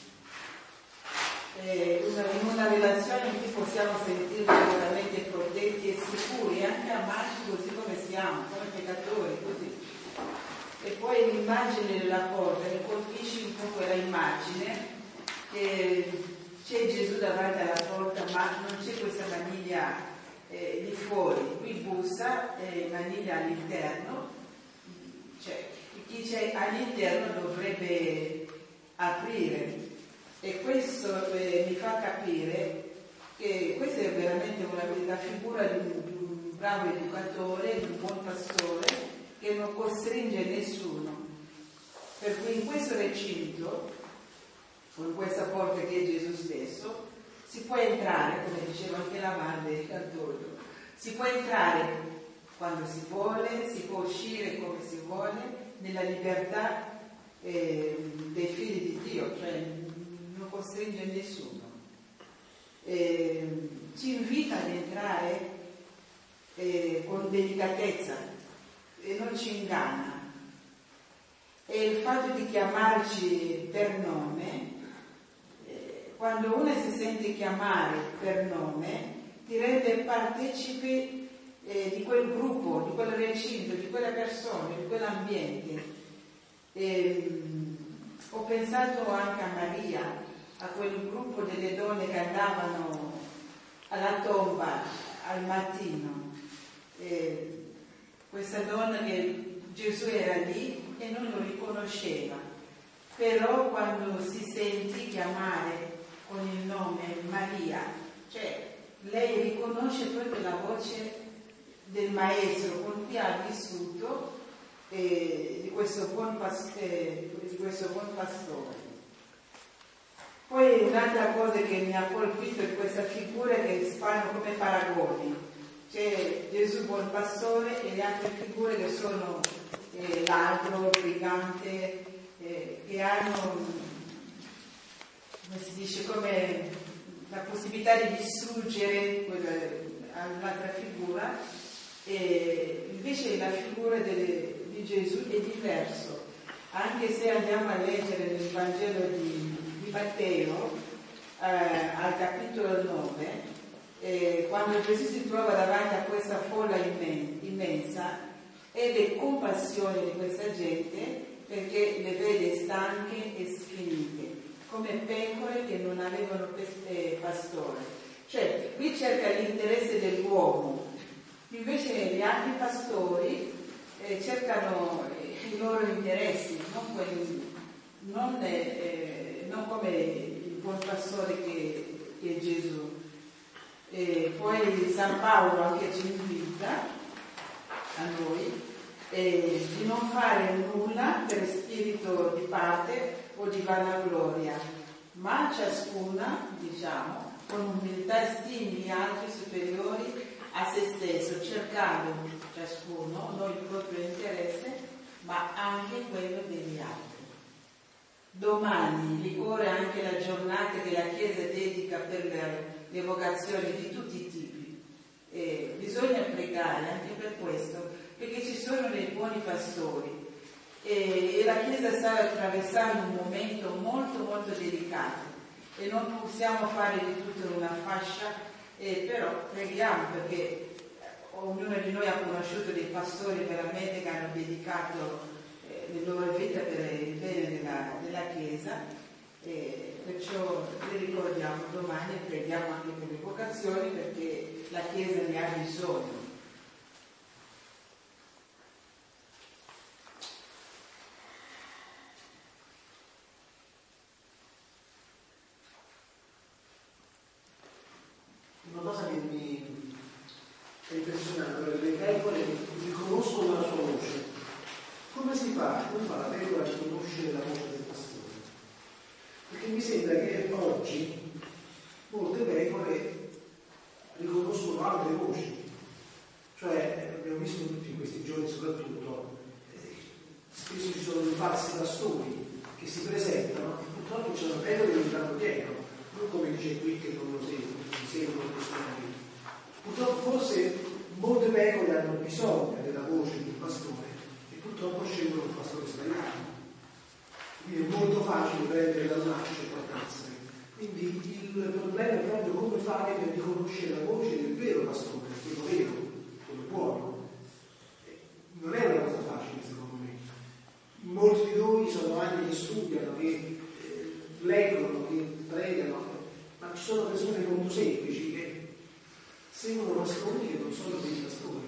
in una relazione in cui possiamo sentirci veramente protetti e sicuri, anche amarci così come siamo, come peccatori, così. E poi l'immagine della porta mi colpisce un po' quella immagine che c'è Gesù davanti alla porta, ma non c'è questa maniglia di fuori, qui bussa, maniglia all'interno, cioè chi c'è all'interno dovrebbe aprire. E questo mi fa capire che questa è veramente la figura di un bravo educatore, di un buon pastore che non costringe nessuno. Per cui in questo recinto, con questa porta che è Gesù stesso, si può entrare, come diceva anche la madre Antonio, si può entrare quando si vuole, si può uscire come si vuole, nella libertà dei figli di Dio, cioè non costringe nessuno. Ci invita ad entrare con delicatezza e non ci inganna. E il fatto di chiamarci per nome, quando uno si sente chiamare per nome, ti rende partecipe di quel gruppo, di quel recinto, di quella persona, di quell'ambiente. Ho pensato anche a Maria, a quel gruppo delle donne che andavano alla tomba al mattino. Questa donna che Gesù era lì e non lo riconosceva, però quando si sentì chiamare con il nome Maria, cioè lei riconosce proprio la voce del maestro con cui ha vissuto, di questo buon pastore. Poi un'altra cosa che mi ha colpito è questa figura che fanno come paragoni. C'è Gesù buon pastore e le altre figure che sono ladro, brigante, che hanno, come si dice, come la possibilità di distruggere l'altra figura. E invece la figura di Gesù è diverso. Anche se andiamo a leggere nel Vangelo di Matteo, al capitolo 9, quando Gesù si trova davanti a questa folla immensa, ebbe compassione di questa gente perché le vede stanche e sfinite, come pecore che non avevano pastore. Cioè, qui cerca l'interesse dell'uomo, invece gli altri pastori cercano i loro interessi, non come il buon pastore che è Gesù. Poi San Paolo anche ci invita a noi di non fare nulla per spirito di parte o di vanagloria, ma ciascuna, diciamo, con umiltà stimi gli altri superiori a se stesso, cercando ciascuno non il proprio interesse, ma anche quello degli altri. Domani ricorre anche la giornata che la Chiesa dedica per le vocazioni di tutti i tipi. Bisogna pregare anche per questo, perché ci sono dei buoni pastori e la Chiesa sta attraversando un momento molto molto delicato e non possiamo fare di tutto in una fascia, però preghiamo, perché ognuno di noi ha conosciuto dei pastori veramente che hanno dedicato le loro vite per il bene della Chiesa, perciò li ricordiamo domani e preghiamo anche per le vocazioni, perché la Chiesa ne ha bisogno. Una cosa che mi è impressionante, le pecore riconoscono la sua voce. Come si fa? Come fa la pecora a riconoscere la voce del pastore? Perché mi sembra che oggi molte pecore riconoscono altre voci. Cioè, abbiamo visto tutti in questi giorni soprattutto, spesso ci sono dei falsi pastori che si presentano e purtroppo c'è una pecore che gli danno dietro, non come dice qui che non lo seguono questo qui. Purtroppo forse molte pecore hanno bisogno della voce di un pastore e purtroppo scelgono un pastore sbagliato. Quindi è molto facile prendere la nasce e portarsene. Quindi il problema è proprio come fare per riconoscere la voce del vero pastore, quello vero, quello buono. Non è una cosa facile secondo me. Molti di noi sono anni che studiano, che leggono, che pregano, ma ci sono persone molto semplici che seguono pastori che non sono dei pastori,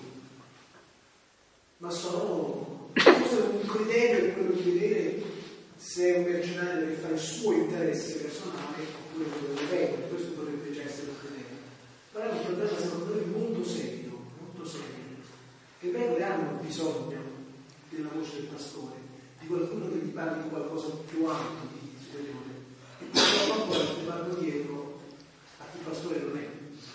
ma sono forse un criterio è quello di vedere se è un mercenario che fa il suo interesse personale oppure quello delle pecore. Questo dovrebbe già essere un criterio. Però è un problema secondo me molto serio, che le pecore hanno bisogno della voce del pastore, di qualcuno che gli parli di qualcosa più alto, di superiore, e purtroppo poi ti vanno dietro a chi pastore non è.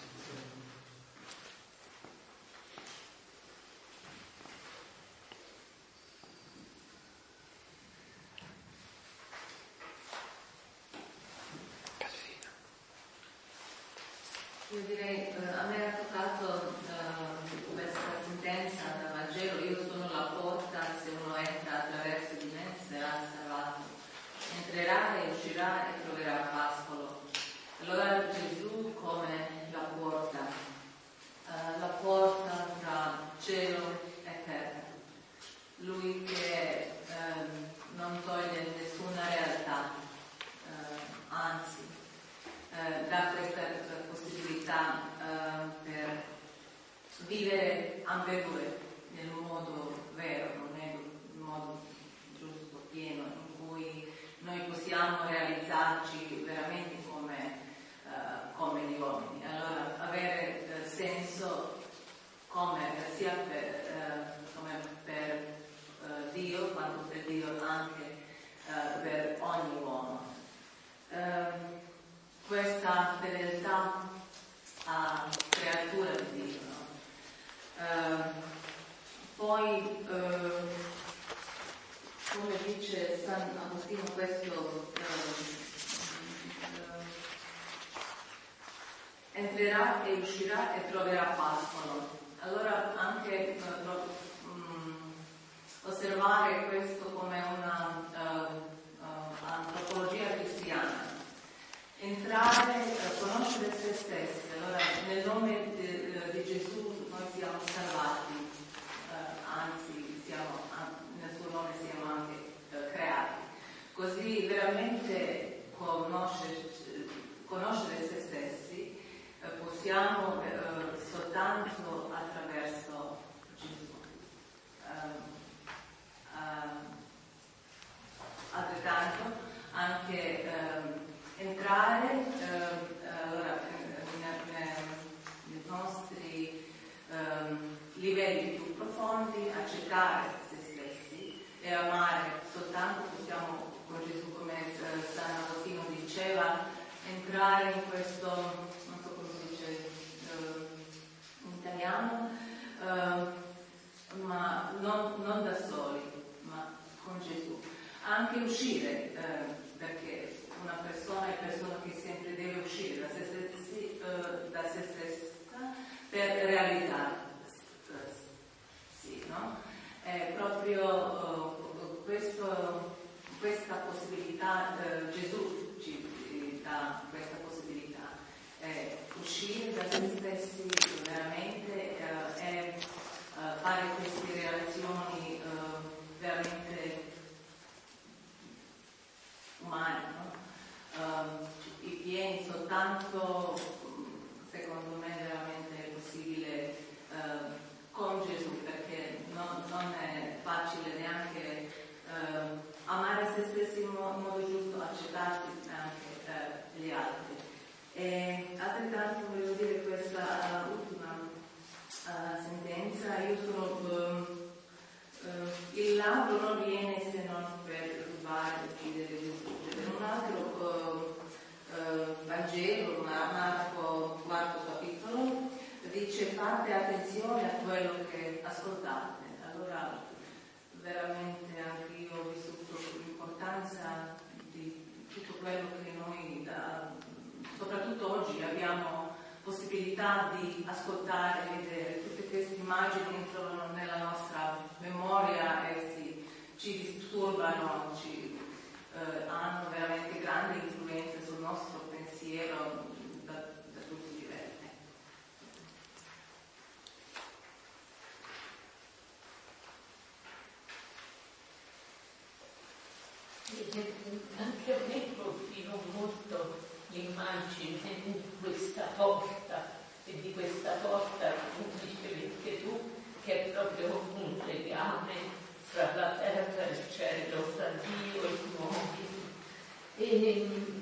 Io direi, a me ha toccato questa sentenza dal Vangelo: io sono la porta, se uno entra attraverso di me sarà salvato, entrerà e uscirà e troverà pascolo. Allora Gesù come la porta tra cielo e terra, lui che non toglie nessuna realtà, anzi dà questa possibilità per vivere ambedue nel modo vero, non è il modo giusto, pieno, in cui noi possiamo realizzarci veramente come gli uomini. Allora avere senso sia come per Dio, quanto per Dio anche per ogni uomo. Questa fedeltà a creatura di Dio, no? Poi come dice San Agostino, questo entrerà e uscirà e troverà pascolo. Allora anche osservare questo come una antropologia cristiana. Entrare, conoscere se stessi. Allora nel nome di Gesù noi siamo salvati, anzi nel suo nome siamo anche creati. Così veramente conoscere se stessi possiamo soltanto attraverso Gesù. Altrettanto anche entrare nei nostri livelli più profondi, accettare se stessi e amare soltanto possiamo con Gesù, come San Agostino diceva, entrare in questo, non so come si dice in italiano, ma non da soli, ma con Gesù. Anche uscire, perché una persona è persona che sempre deve uscire da se stessa per realizzarsi, no? È proprio questa possibilità Gesù ci dà uscire da se stessi veramente e fare queste relazioni veramente umane, no? I pieni soltanto, secondo me, veramente è possibile con Gesù, perché non è facile neanche amare se stessi in modo giusto, accettarsi anche gli altri. E altrettanto volevo dire questa ultima sentenza: io sono il ladro non viene se non per rubare, uccidere, distruggere. Un altro Vangelo, Marco 4 capitolo, dice: fate attenzione a quello che ascoltate. Allora veramente anche io ho vissuto l'importanza di tutto quello che noi soprattutto oggi abbiamo possibilità di ascoltare e vedere. Tutte queste immagini entrano nella nostra memoria e ci disturbano, hanno veramente grande influenza sul nostro pensiero da tutti i livelli. Anche a me colpiva molto l'immagine di questa porta, e di questa porta, come dicevi anche tu, che è proprio un legame fra la terra e il cielo, fra Dio e gli uomini.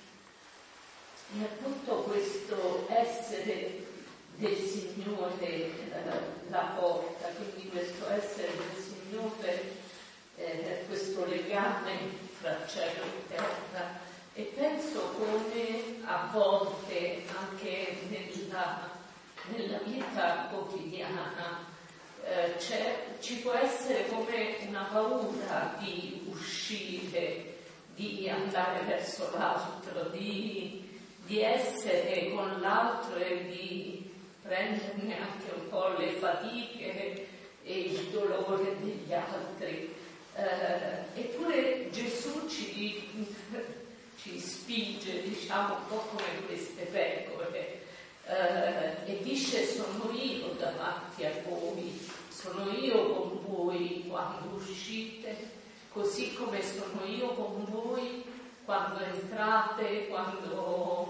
E appunto questo essere del Signore, la porta, quindi questo essere del Signore, questo legame fra cielo e terra. E penso come a volte anche nella vita quotidiana ci può essere come una paura di uscire, di andare verso l'altro, di essere con l'altro e di prenderne anche un po' le fatiche e il dolore degli altri. Eppure Gesù ci spinge, diciamo, un po' come queste pecore, e dice: sono io davanti a voi, sono io con voi quando uscite, così come sono io con voi quando entrate, quando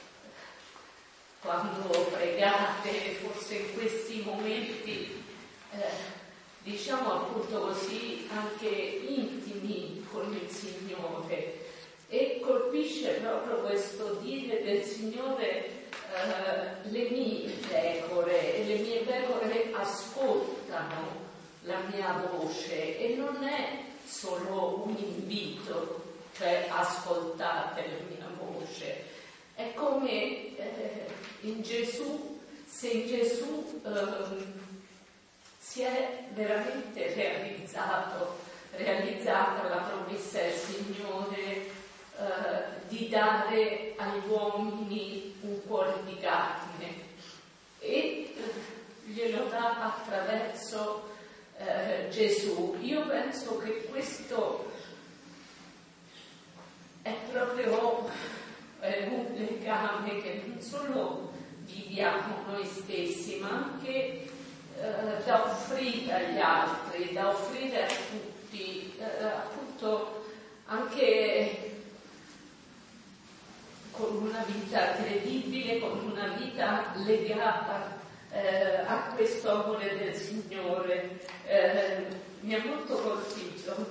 pregate, forse in questi momenti diciamo appunto così anche intimi con il Signore. E colpisce proprio questo dire del Signore: le mie pecore ascoltano la mia voce. E non è solo un invito, cioè ascoltate la mia voce, è come in Gesù, se in Gesù si è veramente realizzata la promessa del Signore di dare agli uomini un cuore di carne, e glielo dà attraverso Gesù. Io penso che questo è proprio un legame che non solo viviamo noi stessi, ma anche da offrire agli altri, da offrire a tutti, appunto anche con una vita credibile, con una vita legata a questo amore del Signore. Mi ha molto colpito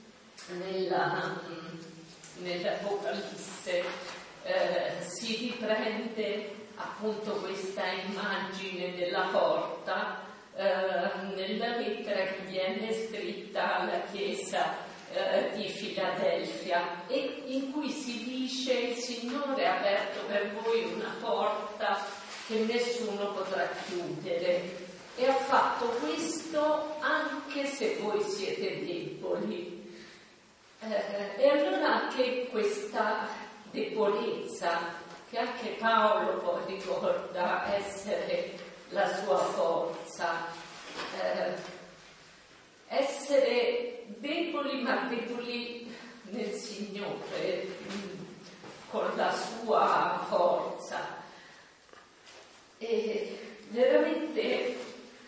nell'Apocalisse, si riprende appunto questa immagine della porta nella lettera che viene scritta alla Chiesa di Filadelfia, e in cui si dice: il Signore ha aperto per voi una porta che nessuno potrà chiudere, e ha fatto questo anche se voi siete deboli. E allora anche questa debolezza, che anche Paolo poi ricorda essere la sua forza, essere deboli, ma deboli nel Signore, con la sua forza. E veramente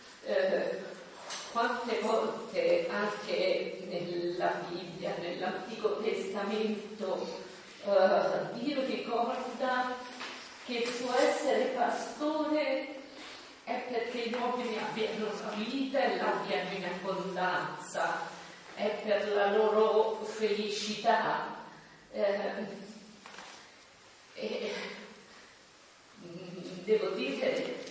quante volte anche nella Bibbia, nell'Antico Testamento, Dio ricorda che può essere pastore è perché gli uomini abbiano una vita e l'abbiano in abbondanza, è per la loro felicità. Devo dire,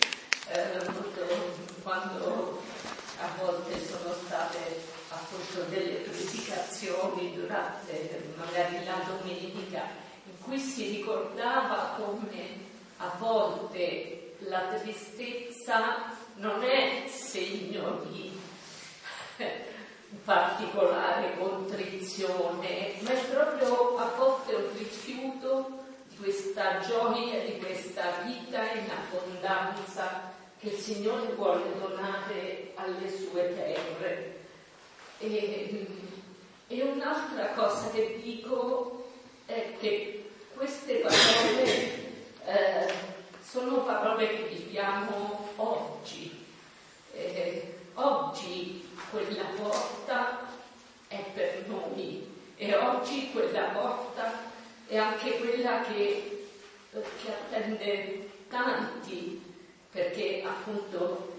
quando a volte sono state appunto delle predicazioni durante magari la domenica, in cui si ricordava come a volte la tristezza non è segno di particolare contrizione, ma è proprio a volte un rifiuto di questa gioia, di questa vita in abbondanza che il Signore vuole donare alle sue terre. E un'altra cosa che dico è che queste parole sono parole che viviamo oggi. Oggi quella porta è per noi e oggi quella porta è anche quella che attende tanti, perché appunto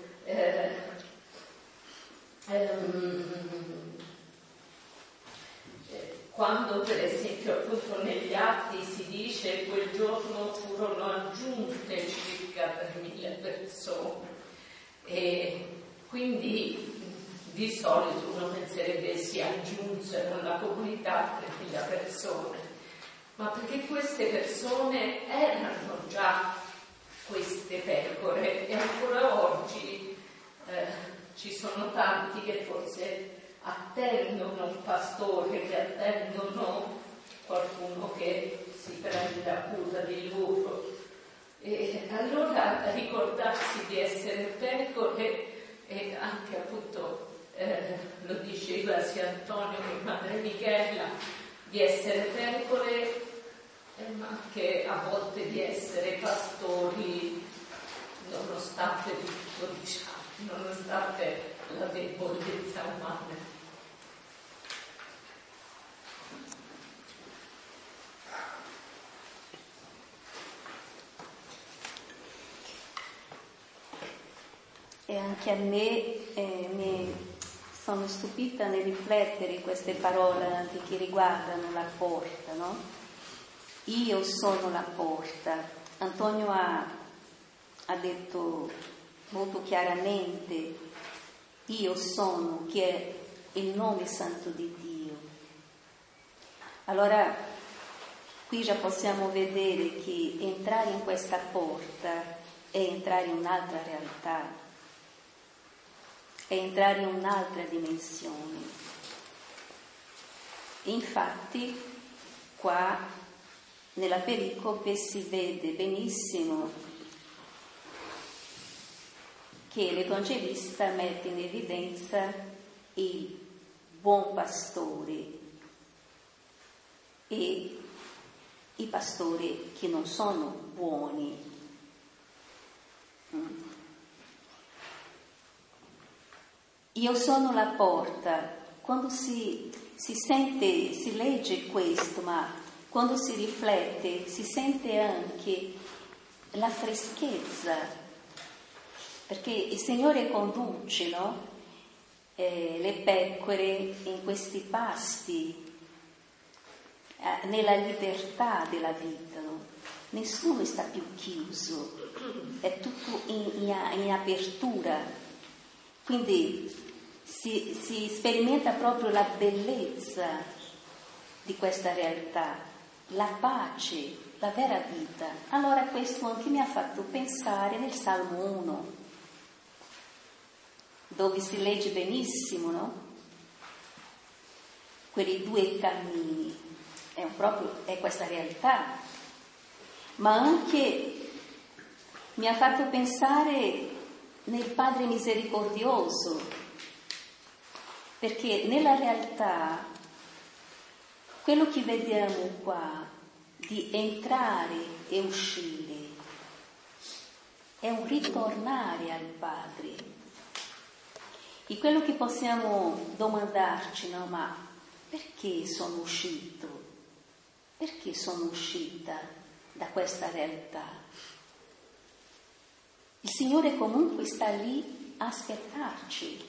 quando per esempio appunto negli Atti si dice quel giorno furono aggiunte circa 3.000 persone e quindi di solito uno penserebbe si aggiunsero alla comunità 3.000 persone, ma perché queste persone erano già queste pecore e ancora oggi ci sono tanti che forse attendono un pastore, che attendono qualcuno che si prenda cura di loro. E allora ricordarsi di essere pecore e anche appunto lo diceva sia Antonio che Madre Michela, di essere pecore ma anche a volte di essere pastori nonostante tutto, diciamo, nonostante la debolezza umana. E anche a me mi sono stupita nel riflettere queste parole anche che riguardano la porta, no? Io sono la porta. Antonio ha detto molto chiaramente io sono, che è il nome santo di Dio. Allora qui già possiamo vedere che entrare in questa porta è entrare in un'altra realtà, è entrare in un'altra dimensione. Infatti qua nella pericope si vede benissimo che l'Evangelista mette in evidenza il buon pastore e i pastori che non sono buoni. Io sono la porta. Quando si sente, si legge questo, ma quando si riflette si sente anche la freschezza, perché il Signore conduce, no? Le pecore in questi pasti, nella libertà della vita, no? Nessuno sta più chiuso, è tutto in apertura, quindi si sperimenta proprio la bellezza di questa realtà, la pace, la vera vita. Allora questo anche mi ha fatto pensare nel Salmo 1, dove si legge benissimo, no? Quelli due cammini, è questa realtà, ma anche mi ha fatto pensare nel Padre misericordioso, perché nella realtà quello che vediamo qua di entrare e uscire è un ritornare al Padre. E quello che possiamo domandarci, no? Ma perché sono uscito? Perché sono uscita da questa realtà? Il Signore comunque sta lì a aspettarci,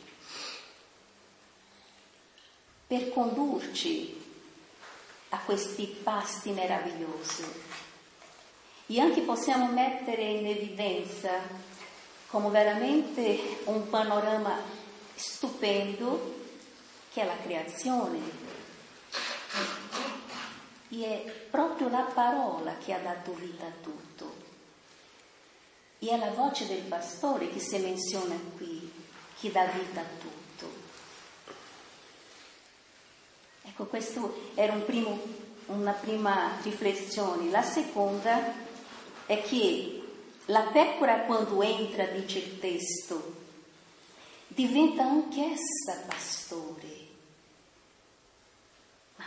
per condurci a questi pasti meravigliosi. E anche possiamo mettere in evidenza come veramente un panorama stupendo che è la creazione. E è proprio la parola che ha dato vita a tutto. E è la voce del pastore che si menziona qui, che dà vita a tutto. Ecco, questo era una prima riflessione. La seconda è che la pecora, quando entra, dice il testo, diventa anch'essa pastore. Ma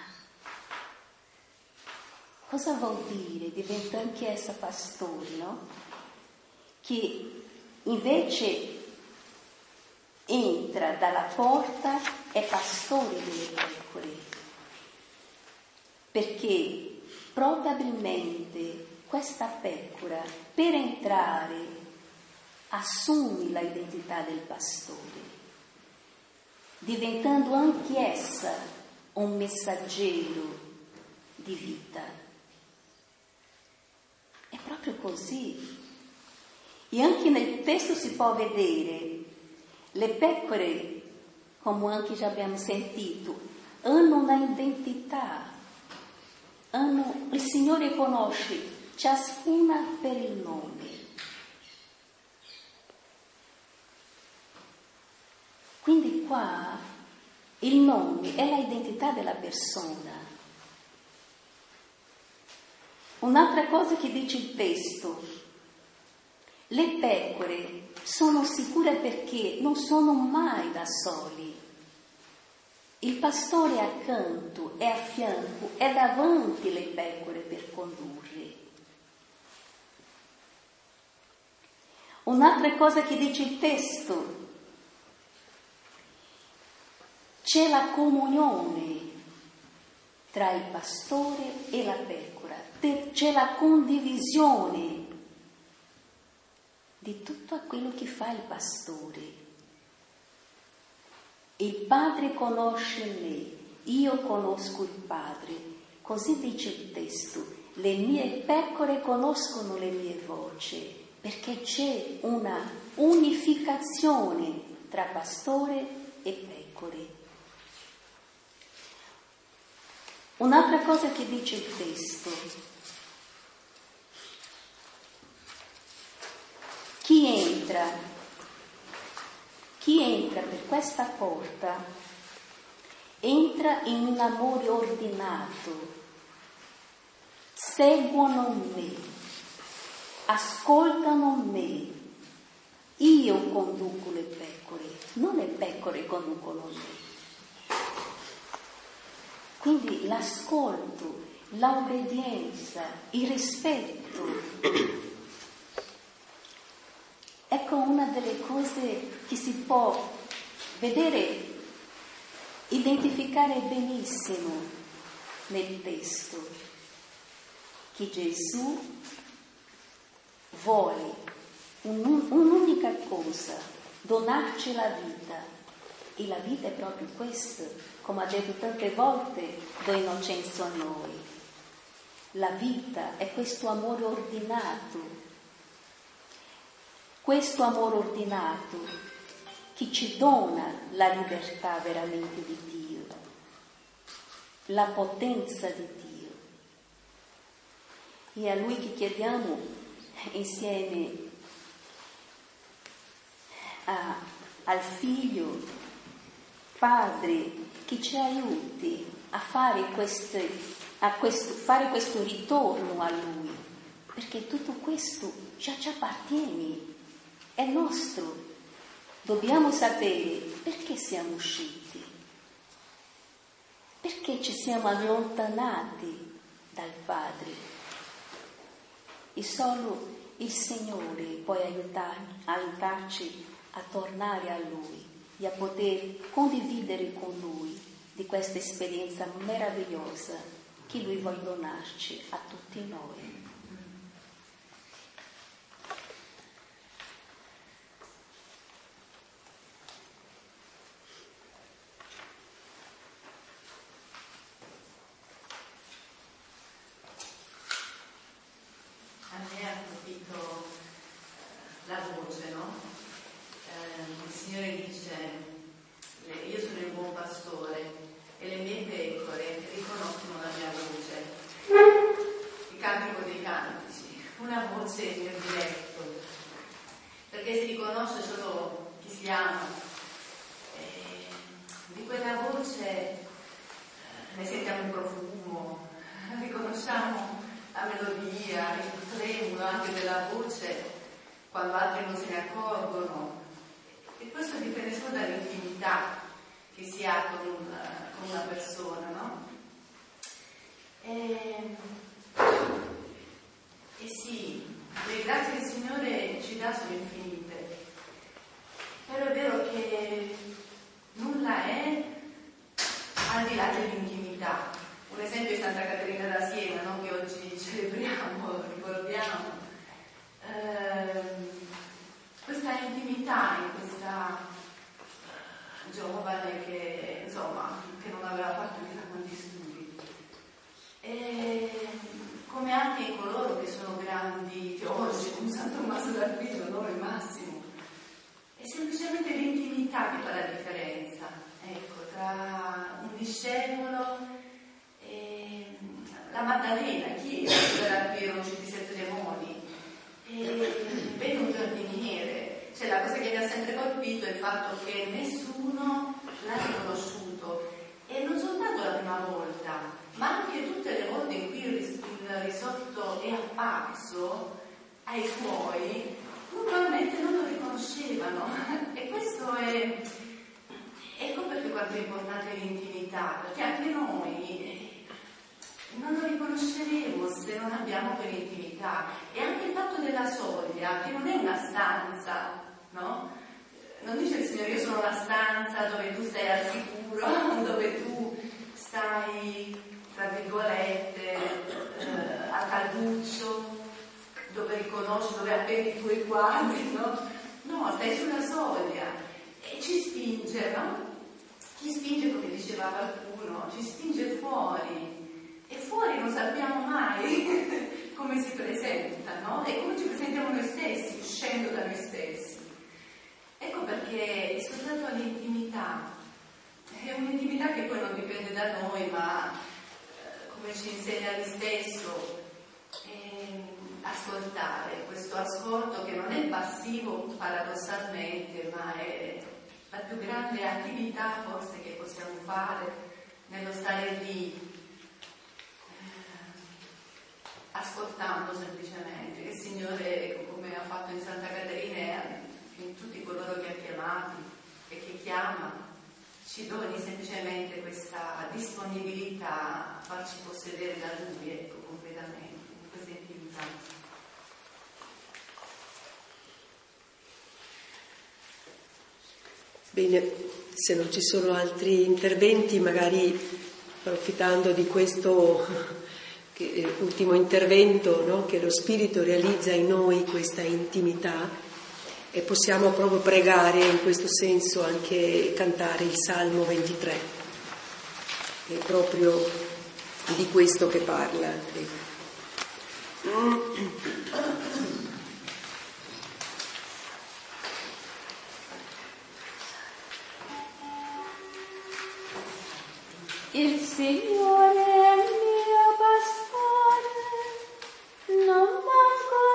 cosa vuol dire? Diventa anch'essa pastore, no? Che invece entra dalla porta, è pastore delle pecore. Perché probabilmente questa pecora, per entrare, assume l'identità del pastore, diventando anch'essa un messaggero di vita. È proprio così. E anche nel testo si può vedere le pecore, come anche già abbiamo sentito, hanno una identità. Il Signore conosce ciascuna per il nome. Quindi qua il nome è l'identità della persona. Un'altra cosa che dice il testo: le pecore sono sicure perché non sono mai da soli. Il pastore è accanto, è a fianco, è davanti le pecore per condurre. Un'altra cosa che dice il testo: c'è la comunione tra il pastore e la pecora, c'è la condivisione di tutto quello che fa il pastore. Il Padre conosce me, io conosco il Padre. Così dice il testo: le mie pecore conoscono le mie voci, perché c'è una unificazione tra pastore e pecore. Un'altra cosa che dice il testo: chi entra per questa porta entra in un amore ordinato, seguono me, ascoltano me, io conduco le pecore, non le pecore conducono me. Quindi l'ascolto, l'obbedienza, il rispetto, ecco una delle cose che si può vedere, identificare benissimo nel testo, che Gesù vuole un'unica cosa, donarci la vita. E la vita è proprio questo, come ha detto tante volte Don Innocenzo a noi. La vita è questo amore ordinato. Questo amore ordinato che ci dona la libertà veramente di Dio, la potenza di Dio. E a Lui che chiediamo insieme al Figlio, Padre, che ci aiuti a fare fare questo ritorno a Lui, perché tutto questo già ci appartiene. È nostro. Dobbiamo sapere perché siamo usciti, perché ci siamo allontanati dal Padre. E solo il Signore può aiutarci a tornare a Lui e a poter condividere con Lui di questa esperienza meravigliosa che Lui vuole donarci a tutti noi. A me ha colpito la voce, no? Il Signore dice: io sono il buon pastore e le mie pecore riconoscono la mia voce. Il cantico dei cantici, una voce nel diletto, perché si riconosce solo chi si ama. Di quella voce ne sentiamo il profumo, riconosciamo la melodia, il tremulo anche della voce quando altri non se ne accorgono, e questo dipende solo dall'intimità che si ha con una persona, no? E sì, le grazie del Signore ci dà sono infinite, però è vero che nulla è al di là dell'intimità. Un esempio è Santa Caterina da Siena, no? Che oggi celebriamo, ricordiamo. Questa intimità in questa giovane che, insomma, che non aveva fatto chissà quanti studi. E come anche in coloro che sono grandi teologi, come San Tommaso d'Aquino, no? Il Massimo. È semplicemente l'intimità che fa la differenza, ecco, tra un discepolo. La Maddalena, chi era qui erano usciti 7 demoni? Venne un giardiniere. Cioè, la cosa che mi ha sempre colpito è il fatto che nessuno l'ha riconosciuto, e non soltanto la prima volta, ma anche tutte le volte in cui il risotto è apparso ai suoi, puntualmente non lo riconoscevano. E questo è, ecco perché quanto è importante l'intimità, perché anche noi non lo riconosceremo se non abbiamo quell'intimità. E anche il fatto della soglia, che non è una stanza, no? Non dice il Signore: io sono la stanza dove tu stai al sicuro, dove tu stai, tra virgolette, al calduccio, dove riconosci, dove appendi i tuoi quadri, no? No, stai sulla soglia e ci spinge, no? Chi spinge, come diceva qualcuno, ci spinge fuori. E fuori non sappiamo mai come si presenta, no? E come ci presentiamo noi stessi, uscendo da noi stessi. Ecco perché è soltanto l'intimità. È un'intimità che poi non dipende da noi, ma come ci insegna lui stesso, ascoltare. Questo ascolto che non è passivo paradossalmente, ma è la più grande attività forse che possiamo fare nello stare lì, ascoltando semplicemente, che il Signore, come ha fatto in Santa Caterina e in tutti coloro che ha chiamati e che chiama, ci doni semplicemente questa disponibilità a farci possedere da Lui, ecco, completamente, in questa intimità. Bene, se non ci sono altri interventi, magari approfittando di questo ultimo intervento, no? Che lo Spirito realizza in noi questa intimità, e possiamo proprio pregare in questo senso, anche cantare il Salmo 23, che è proprio di questo che parla. Il Signore è mio pastore, non manco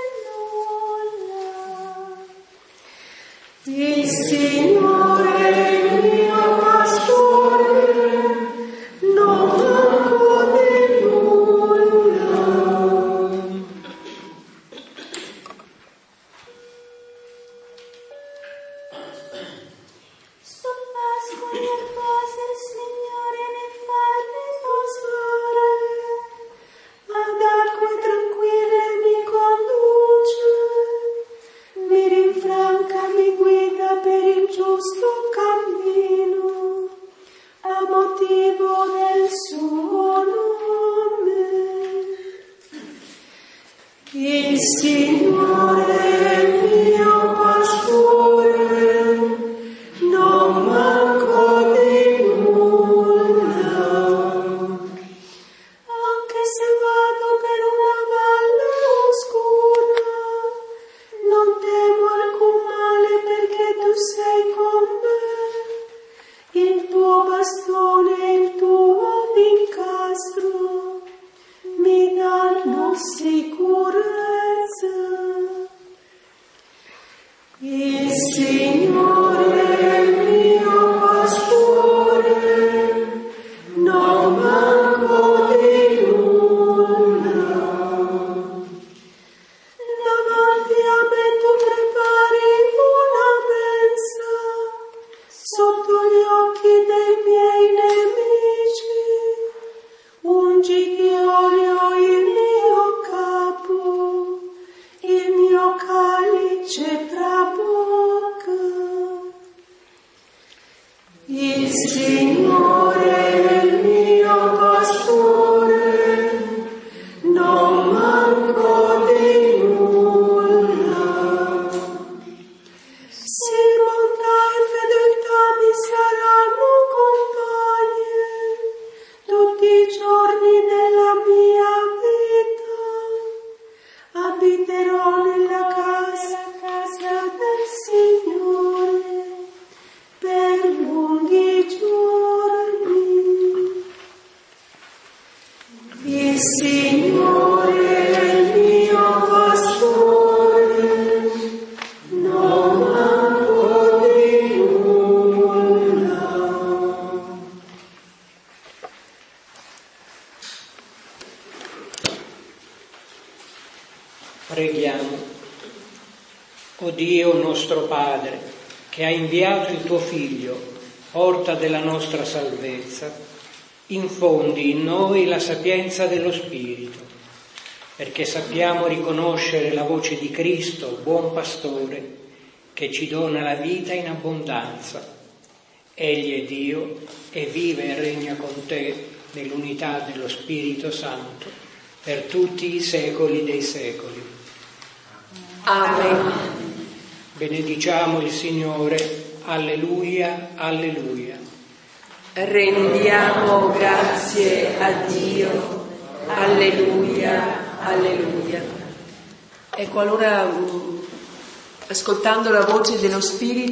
di nulla. Il Signore è mio pastore, non manco di nulla. Sul pascolo e cose il Signore mi fa riposare, ad acque tranquille mi conduce. Il Signore è mio pastore, non manco di nulla. Anche se vado per una valle oscura, non temo alcun male perché tu sei con me. Il tuo bastone e il tuo incastro mi danno sicurezza. Il Signore è mio pastore, non manco di nulla. Davanti a me tu prepari una mensa sotto gli occhi dei miei nemici. Ungi di olio il mio capo, il mio calice trabocca. Il Signore è il mio pastore, non manco di nulla. Se bontà e fedeltà mi saranno compagne tutti i giorni della mia vita, abiterò nella casa del Signore per lunghi giorni. Il Signore è il mio pastore, non manco di nulla. Preghiamo. O Dio nostro Padre, che hai inviato il tuo Figlio, porta della nostra salvezza, infondi in noi la sapienza dello Spirito, perché sappiamo riconoscere la voce di Cristo, buon pastore, che ci dona la vita in abbondanza. Egli è Dio e vive e regna con te nell'unità dello Spirito Santo per tutti i secoli dei secoli. Amen. Benediciamo il Signore. Alleluia, alleluia. Rendiamo grazie a Dio. Alleluia, alleluia. Ecco, allora, ascoltando la voce dello Spirito,